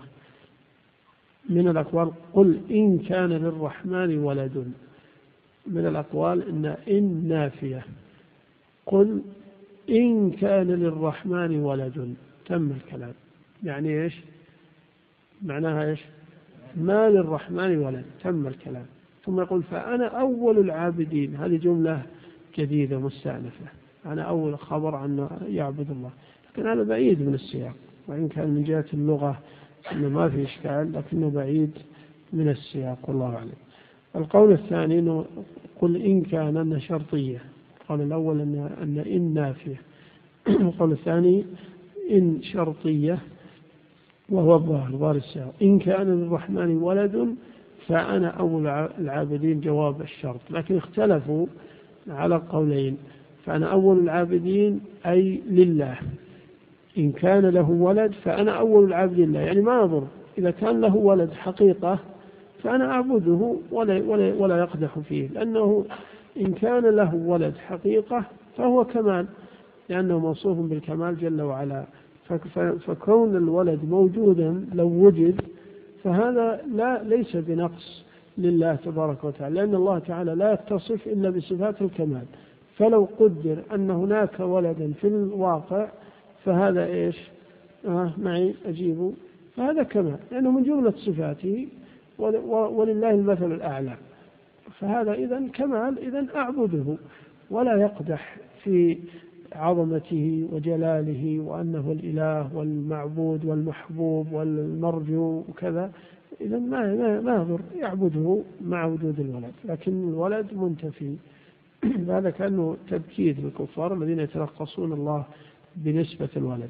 من الأقوال: قل إن كان للرحمن ولد. من الأقوال إن إن نافية. قل إن كان للرحمن ولد، تم الكلام. يعني إيش معناها؟ إيش ما للرحمن ولد، تم الكلام. ثم يقول: فأنا أول العابدين. هذه جملة جديدة مستأنفة، أنا أول خبر عن يعبد الله، لكن هذا بعيد من السياق، وإن كان من جهة اللغة إنه ما في إشكال، لكنه بعيد من السياق، والله أعلم. القول الثاني إنه قل إن كان أنها شرطية. القول الأول أن أن إن نافية. القول الثاني إن شرطية، وهو الظاهر ظاهر السياق: إن كان للرحمن ولد فأنا أول العابدين، جواب الشرط. لكن اختلفوا على قولين: فأنا أول العابدين أي لله، إن كان له ولد فأنا أول العابدين لله، يعني ما يضر إذا كان له ولد حقيقة فأنا أعبده ولا, ولا, ولا يقدح فيه، لأنه إن كان له ولد حقيقة فهو كمال، لأنه موصوف بالكمال جل وعلا. فكون الولد موجودا لو وجد فهذا لا ليس بنقص لله تبارك وتعالى، لأن الله تعالى لا يتصف إلا بصفات الكمال. فلو قدر أن هناك ولدا في الواقع فهذا إيش آه معي أجيبه، فهذا كمال، لأنه من جملة صفاته، ولله المثل الأعلى، فهذا إذن كمال، إذن أعبده ولا يقدح في عظمته وجلاله وأنه الإله والمعبود والمحبوب والمرجو وكذا، إذن ما ما يضر يعبده مع وجود الولد، لكن الولد منتفي. هذا كأنه تبكيت للكفار الذين يترقصون الله بنسبة الولد.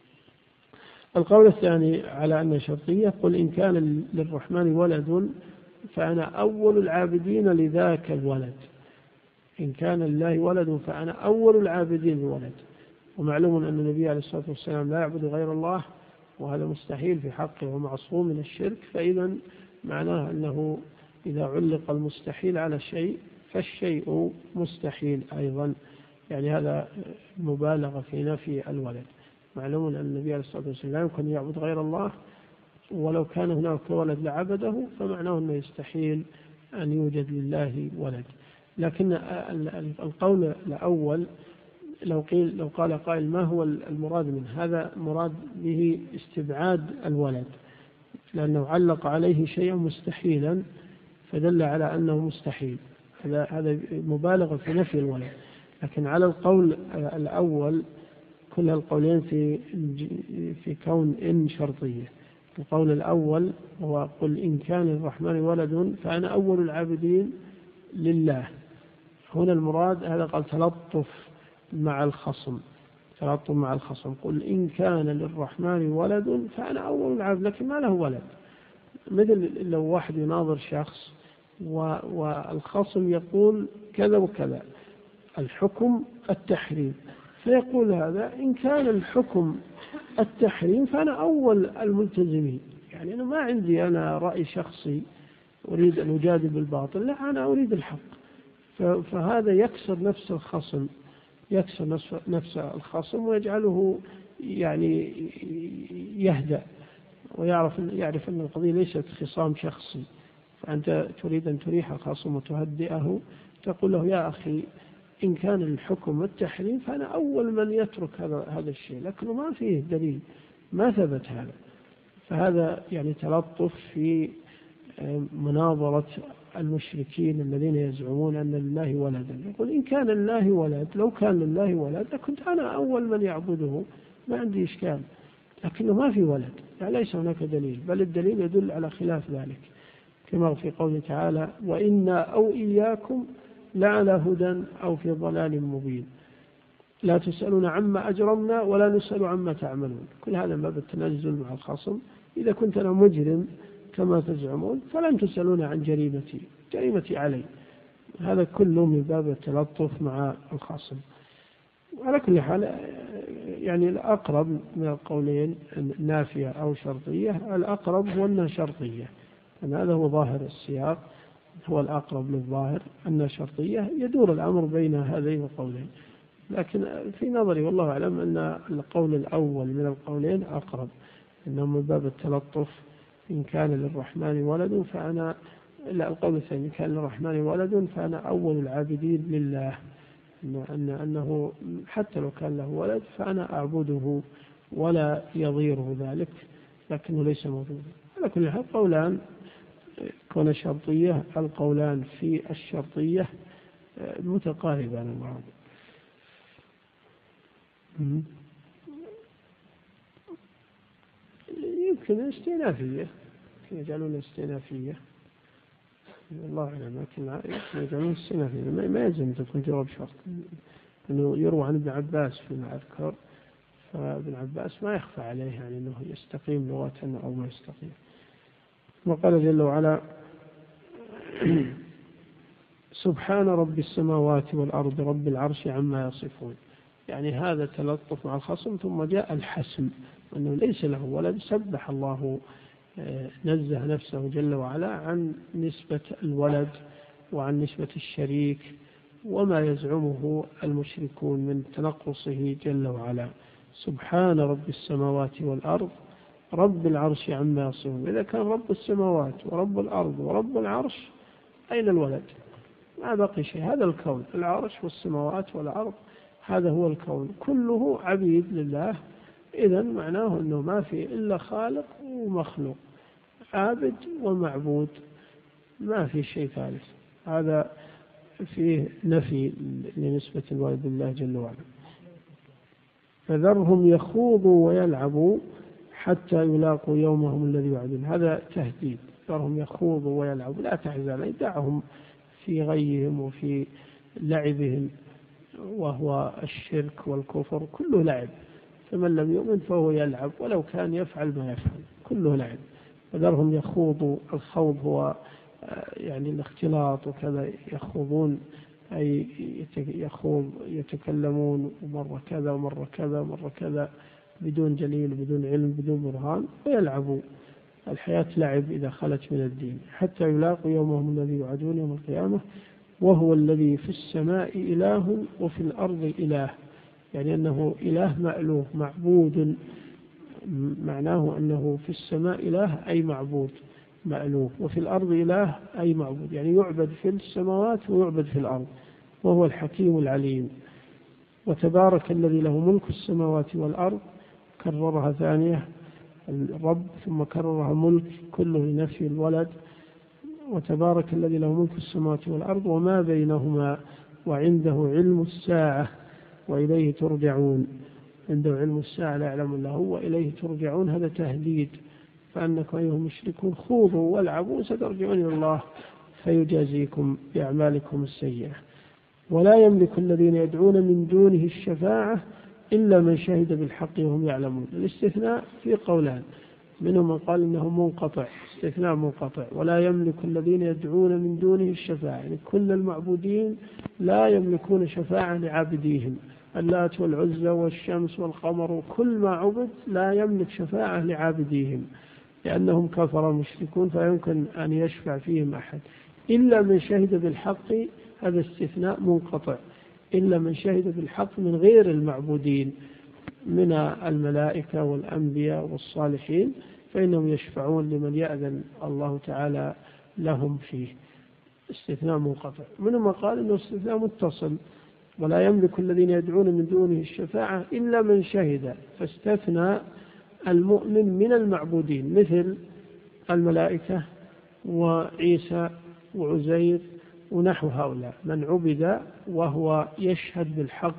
القول الثاني على أن شرطية: قل إن كان للرحمن ولد فأنا أول العابدين لذاك الولد. إن كان لله ولد فأنا أول العابدين لولد. ومعلوم أن النبي عليه الصلاة والسلام لا يعبد غير الله، وهذا مستحيل في حقه ومعصوم من الشرك، فإذا معناه أنه إذا علق المستحيل على شيء فالشيء مستحيل أيضا، يعني هذا مبالغة في نفي الولد. معلوم أن النبي عليه الصلاة والسلام لا يمكن يعبد غير الله، ولو كان هناك ولد لعبده، فمعناه أنه يستحيل أن يوجد لله ولد. لكن القول الأول لو قيل لو قال قائل: ما هو المراد من هذا؟ مراد به استبعاد الولد، لأنه علق عليه شيئا مستحيلا فدل على أنه مستحيل، هذا هذا مبالغة في نفي الولد. لكن على القول الأول كل القولين في في كون إن شرطية. القول الأول هو: قل إن كان للرحمن ولد فأنا أول العابدين لله. هنا المراد هذا قال تلطف مع الخصم، تلطف مع الخصم. قل إن كان للرحمن ولد فأنا أول العابدين، لكن ما له ولد. مثل لو واحد يناظر شخص والخصم يقول كذا وكذا، الحكم التحريم، فيقول هذا: إن كان الحكم التحريم فأنا أول الملتزمين، يعني أنا ما عندي أنا رأي شخصي أريد أن أجادل بالباطل، لا أنا أريد الحق. فهذا يكسر نفس الخصم، يكسر نفس الخصم ويجعله يعني يهدأ ويعرف يعرف أن القضية ليست خصام شخصي. فأنت تريد أن تريح الخصم وتهدئه، تقول له يا أخي إن كان الحكم والتحريم فأنا أول من يترك هذا هذا الشيء، لكنه ما فيه دليل، ما ثبت هذا. فهذا يعني تلطف في مناظرة المشركين الذين يزعمون أن لله ولدا. يقول إن كان لله ولد، لو كان لله ولد لكنت أنا أول من يعبده، ما عندي إشكال، لكنه ما في ولد، يعني ليس هناك دليل، بل الدليل يدل على خلاف ذلك، كما في قوله تعالى وإنا أو إياكم لعلى هدى أو في ضلال مبين لا تسألون عما أجرمنا ولا نسأل عما تعملون. كل هذا من باب التنزل مع الخصم. إذا كنت أنا مجرم كما تزعمون فلن تسألون عن جريمتي، جريمتي علي. هذا كله من باب التلطف مع الخصم. على كل حال يعني الأقرب من القولين نافية أو شرطية، الأقرب هو أنها شرطية، أن هذا هو ظاهر السياق، هو الأقرب للظاهر أنها شرطية، يدور الأمر بين هذين القولين. لكن في نظري والله أعلم أن القول الأول من القولين أقرب، إنه من باب التلطف. إن كان للرحمن ولد فأنا، لا القول الثاني إن كان للرحمن ولد فأنا أول العابدين لله، أن أنه حتى لو كان له ولد فأنا أعبده ولا يضيره ذلك، لكنه ليس موجودا. على كل حال قولان كون شرطية، القولان في الشرطية متقاربان معا. يمكن استئنافية، يجعلون استئنافية، الله أعلم، لكن يجعلون استئنافية، ما يلزم تكون جواب شرط. أنه يروى عن ابن عباس فيما أذكر، فابن عباس ما يخفى عليه يعني أنه يستقيم لغة أو ما يستقيم. وقال جل وعلا سبحان رب السماوات والأرض رب العرش عما يصفون. يعني هذا تلطف مع الخصم. ثم جاء الحسم أنه ليس له ولد، سبح الله، نزه نفسه جل وعلا عن نسبة الولد وعن نسبة الشريك وما يزعمه المشركون من تنقصه جل وعلا. سبحان رب السماوات والأرض رب العرش عما يصفون. إذا كان رب السماوات ورب الأرض ورب العرش، أين الولد؟ ما بقي شيء. هذا الكون، العرش والسماوات والأرض، هذا هو الكون كله عبيد لله. إذن معناه أنه ما في إلا خالق ومخلوق، عابد ومعبود، ما في شيء ثالث. هذا فيه نفي لنسبة الولد لله جل وعلا. فذرهم يخوضوا ويلعبوا حتى يلاقوا يومهم الذي يوعدون. هذا تهديد. ذرهم يخوضوا ويلعبوا، لا تحزن، دعهم في غيهم وفي لعبهم، وهو الشرك والكفر كله لعب. فمن لم يؤمن فهو يلعب ولو كان يفعل ما يفعل، كله لعب. فذرهم يخوضوا. الخوض هو يعني الاختلاط وكذا، يخوضون أي يخوض، يتكلمون مرة كذا ومرة كذا ومرة كذا بدون دليل، بدون علم، بدون برهان، ويلعبوا. الحياة لعب إذا خلت من الدين. حتى يلاقوا يومهم الذي يوعدون يوم القيامة وهو الذي في السماء إله وفي الأرض إله. يعني أنه إله مألوه معبود، معناه أنه في السماء إله أي معبود مألوه، وفي الأرض إله أي معبود، يعني يعبد في السماوات ويعبد في الأرض، وهو الحكيم العليم. وتبارك الذي له ملك السماوات والأرض، كررها ثانية الرب ثم كررها ملك، كله لنفي الولد. وتبارك الذي له ملك السماوات والأرض وما بينهما وعنده علم الساعة وإليه ترجعون. عنده علم الساعة لا يعلم إلا هو وإليه ترجعون. هذا تهديد، فأنكم أيها المشركون خوضوا والعبوا سترجعون إلى الله فيجازيكم بأعمالكم السيئة. ولا يملك الذين يدعون من دونه الشفاعة إلا من شهد بالحق وهم يعلمون. الاستثناء في قولان، منهم من قال إنه منقطع، استثناء منقطع. ولا يملك الذين يدعون من دونه الشفاعة، يعني كل المعبودين لا يملكون شفاعة لعابديهم، اللات والعزى والشمس والقمر وكل ما عبد لا يملك شفاعة لعابديهم، لأنهم كفر مشركون فلا يمكن أن يشفع فيهم أحد إلا من شهد بالحق. هذا استثناء منقطع، إلا من شهد بالحق من غير المعبودين من الملائكة والأنبياء والصالحين فإنهم يشفعون لمن يأذن الله تعالى لهم فيه. استثناء منقطع. منهم قال إنه استثناء متصل، ولا يملك الذين يدعون من دونه الشفاعة إلا من شهد، فاستثنى المؤمن من المعبودين مثل الملائكة وعيسى وعزير ونحو هؤلاء، من عبد وهو يشهد بالحق،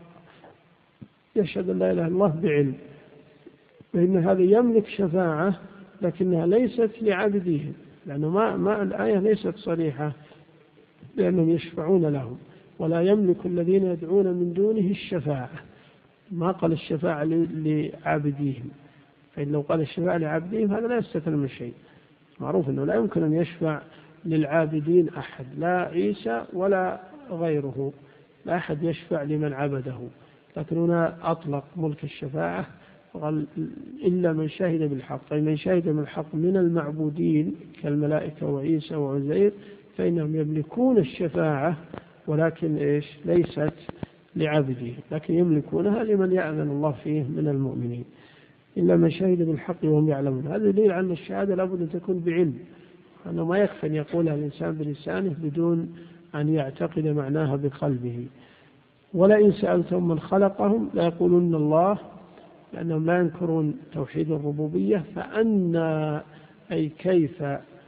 يشهد أن لا إله إلا الله بعلم، فإن هذا يملك شفاعة لكنها ليست لعبدهم، لأنه ما, ما الآية ليست صريحة لأنهم يشفعون لهم. ولا يملك الذين يدعون من دونه الشفاعة، ما قال الشفاعة لعبدهم، فإن لو قال الشفاعة لعبدهم هذا لا يستثنى من شيء. معروف أنه لا يمكن أن يشفع للعابدين أحد، لا عيسى ولا غيره، لا أحد يشفع لمن عبده. لكن هنا أطلق ملك الشفاعة وقال إلا من شهد بالحق، أي من شهد بالحق من المعبودين كالملائكة وعيسى وعزير فإنهم يملكون الشفاعة، ولكن إيش ليست لعبده، لكن يملكونها لمن يأذن الله فيه من المؤمنين. إلا من شهد بالحق وهم يعلمون. هذا دليل على الشهادة لابد أن تكون بعلم، أنه ما يكفي أن يقولها الإنسان بلسانه بدون أن يعتقد معناها بقلبه. ولئن سألتهم من خلقهم ليقولن الله، لأنهم لا ينكرون توحيد الربوبية. فأنا أي كيف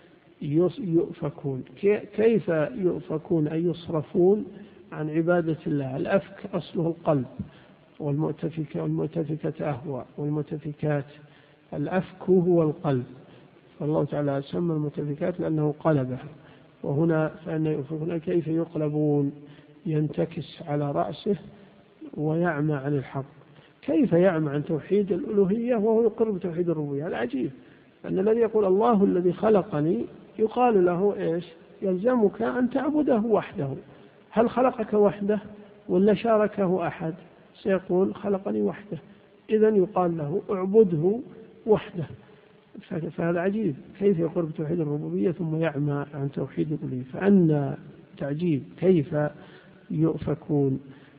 يؤفكون، كيف يؤفكون أي يصرفون عن عبادة الله. الأفك أصله القلب، والمؤتفكة والمؤتفكة أهوى والمؤتفكات، الأفك هو القلب، فالله تعالى سمى المؤتفكات لأنه قلبها. وهنا فأن يؤفكون كيف يقلبون، ينتكس على رأسه ويعمى عن الحق. كيف يعمى عن توحيد الألوهية وهو يقر بتوحيد الربوبية؟ العجيب أن الذي يقول الله الذي خلقني يقال له إيش؟ يلزمك أن تعبده وحده. هل خلقك وحده ولا شاركه أحد؟ سيقول خلقني وحده، إذن يقال له اعبده وحده. فهذا عجيب، كيف يقر بتوحيد الربوبية ثم يعمى عن توحيد الألوهية؟ فأن تعجيب كيف يؤفكون.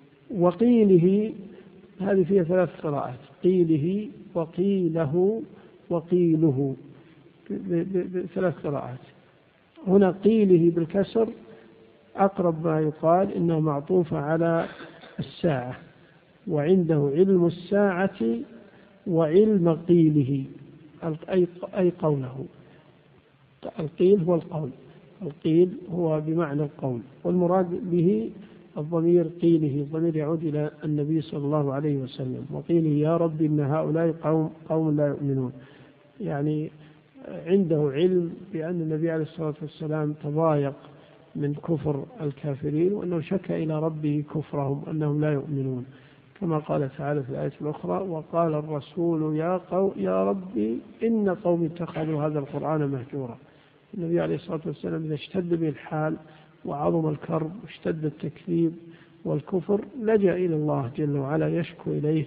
وقيله هذه فيها ثلاث قراءات، قيله وقيله وقيله، بثلاث قراءات. هنا قيله بالكسر أقرب ما يقال، إنه معطوف على الساعة، وعنده علم الساعة وعلم قيله، أي قوله. القيل هو القول، القيل هو بمعنى القول، والمراد به الضمير قيله، الضمير يعود إلى النبي صلى الله عليه وسلم. وقيله يا رب إن هؤلاء قوم, قوم لا يؤمنون، يعني عنده علم بأن النبي عليه الصلاة والسلام تضايق من كفر الكافرين، وأنه شكى إلى ربه كفرهم أنهم لا يؤمنون، كما قال تعالى في الآية الأخرى وقال الرسول يا, قو يا ربي إن قوم اتخذوا هذا القرآن مهجورا. النبي عليه الصلاة والسلام إذا اشتد به الحال وعظم الكرب واشتد التكذيب والكفر لجأ إلى الله جل وعلا يشكو إليه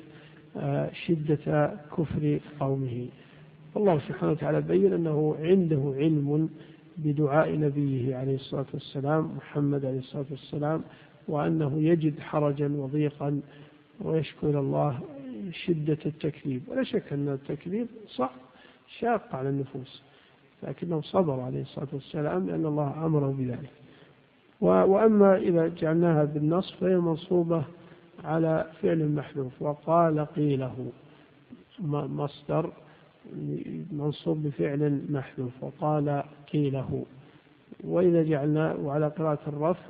شدة كفر قومه. الله سبحانه وتعالى بين أنه عنده علم بدعاء نبيه عليه الصلاة والسلام محمد عليه الصلاة والسلام، وأنه يجد حرجا وضيقا ويشكو إلى الله شدة التكذيب. ولا شك أن التكذيب صعب شاق على النفوس، لكنه صبر عليه الصلاة والسلام لأن الله أمره بذلك. وأما إذا جعلناها بالنصب فهي منصوبة على فعل محذوف، وقال قيله مصدر منصوب بفعل محذوف، وقال قيله. وإذا جعلنا وعلى قراءة الرفع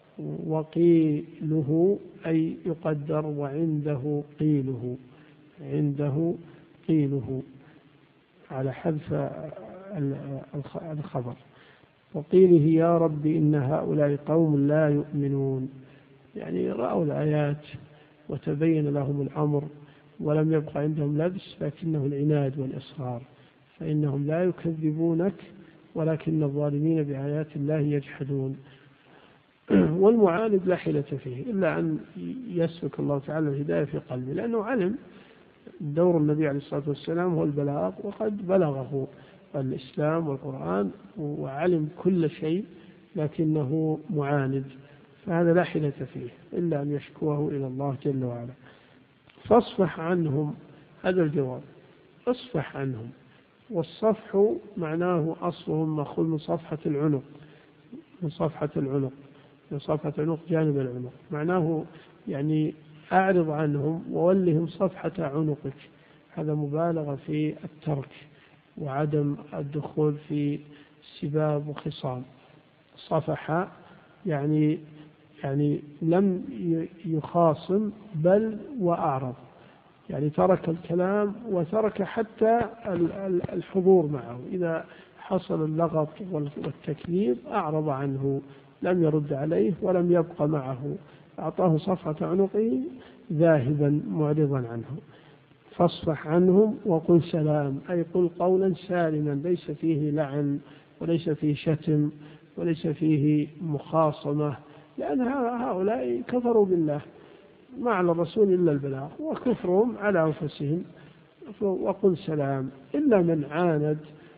وقيله أي يقدر وعنده قيله، عنده قيله على حذف الخبر. وقيله يا رب إن هؤلاء قوم لا يؤمنون، يعني رأوا الآيات وتبين لهم الأمر ولم يبقى عندهم لبس، لكنه العناد والإصرار، فإنهم لا يكذبونك ولكن الظالمين بآيات الله يجحدون. والمعاند لا حيلة فيه إلا أن يسلك الله تعالى الهداية في قلبه، لأنه علم دور النبي عليه الصلاة والسلام هو البلاغ وقد بلغه، الإسلام والقرآن وعلم كل شيء لكنه معاند، فهذا لا حيلة فيه إلا أن يشكوه إلى الله جل وعلا. فاصفح عنهم، هذا الجواب، اصفح عنهم. والصفح معناه أصله مأخوذ من صفحة العنق، من صفحة العنق، من صفحة العنق جانب العنق، معناه يعني أعرض عنهم وولهم صفحة عنقك. هذا مبالغة في الترك وعدم الدخول في سباب وخصام. صفح يعني يعني لم يخاصم بل وأعرض، يعني ترك الكلام وترك حتى الحضور معه. إذا حصل اللغط والتكذيب أعرض عنه، لم يرد عليه ولم يبقى معه، أعطاه صفحة عنقه ذاهبا معرضا عنه. فاصفح عنهم وقل سلام، أي قل قولا سالما ليس فيه لعن وليس فيه شتم وليس فيه مخاصمة، لأن هؤلاء كفروا بالله، ما على الرسول إلا البلاغ وكفرهم على أنفسهم. وقل سلام، إلا من عاند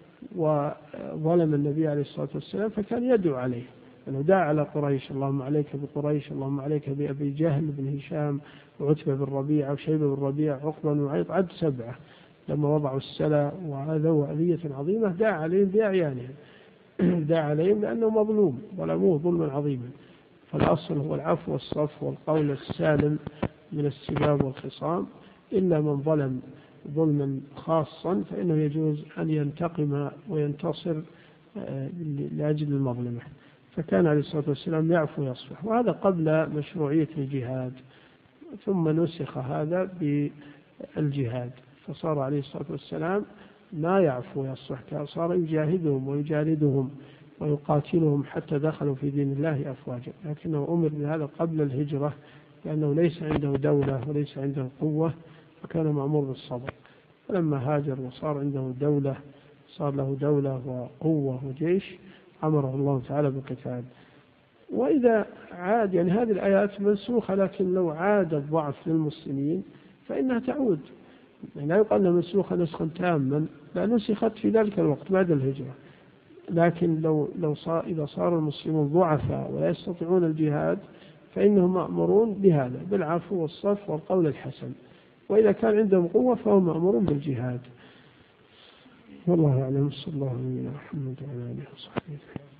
وظلم النبي عليه الصلاة والسلام فكان يدعو عليه، أنه دعا على قريش: اللهم عليك بقريش، اللهم عليك بأبي جهل بن هشام وعتبة بن ربيعة وشيبة بن ربيع عقبة بن وعيط، عد سبعة لما وضعوا السلا وهذا أذية عظيمة دعا عليهم بأعيانهم. دعا عليهم لأنه مظلوم ظلموه ظلما عظيما. فالأصل هو العفو والصف والقول السالم من السباب والخصام، إلا من ظلم ظلما خاصا فإنه يجوز أن ينتقم وينتصر لأجل المظلمة. فكان عليه الصلاة والسلام يعفو ويصفح، وهذا قبل مشروعية الجهاد، ثم نسخ هذا بالجهاد، فصار عليه الصلاة والسلام ما يعفو ويصفح، صار يجاهدهم ويجاردهم ويقاتلهم حتى دخلوا في دين الله أفواجا، لكنه أمر بهذا قبل الهجرة لأنه ليس عنده دولة وليس عنده قوة، فكان مأمور بالصبر. فلما هاجر وصار عنده دولة، صار له دولة وقوة وجيش، أمره الله تعالى بالقتال. وإذا عاد، يعني هذه الآيات منسوخة، لكن لو عاد الضعف للمسلمين فإنها تعود، يعني لا يقال منسوخة نسخا تاما، لا، نسخت في ذلك الوقت بعد الهجرة. لكن لو لو صار إذا صار المسلمون ضعفاء ولا يستطيعون الجهاد فإنهم مأمورون بهذا، بالعفو والصف والقول الحسن. وإذا كان عندهم قوة فهم مأمورون بالجهاد. والله أعلم. صلى الله عليه وسلم.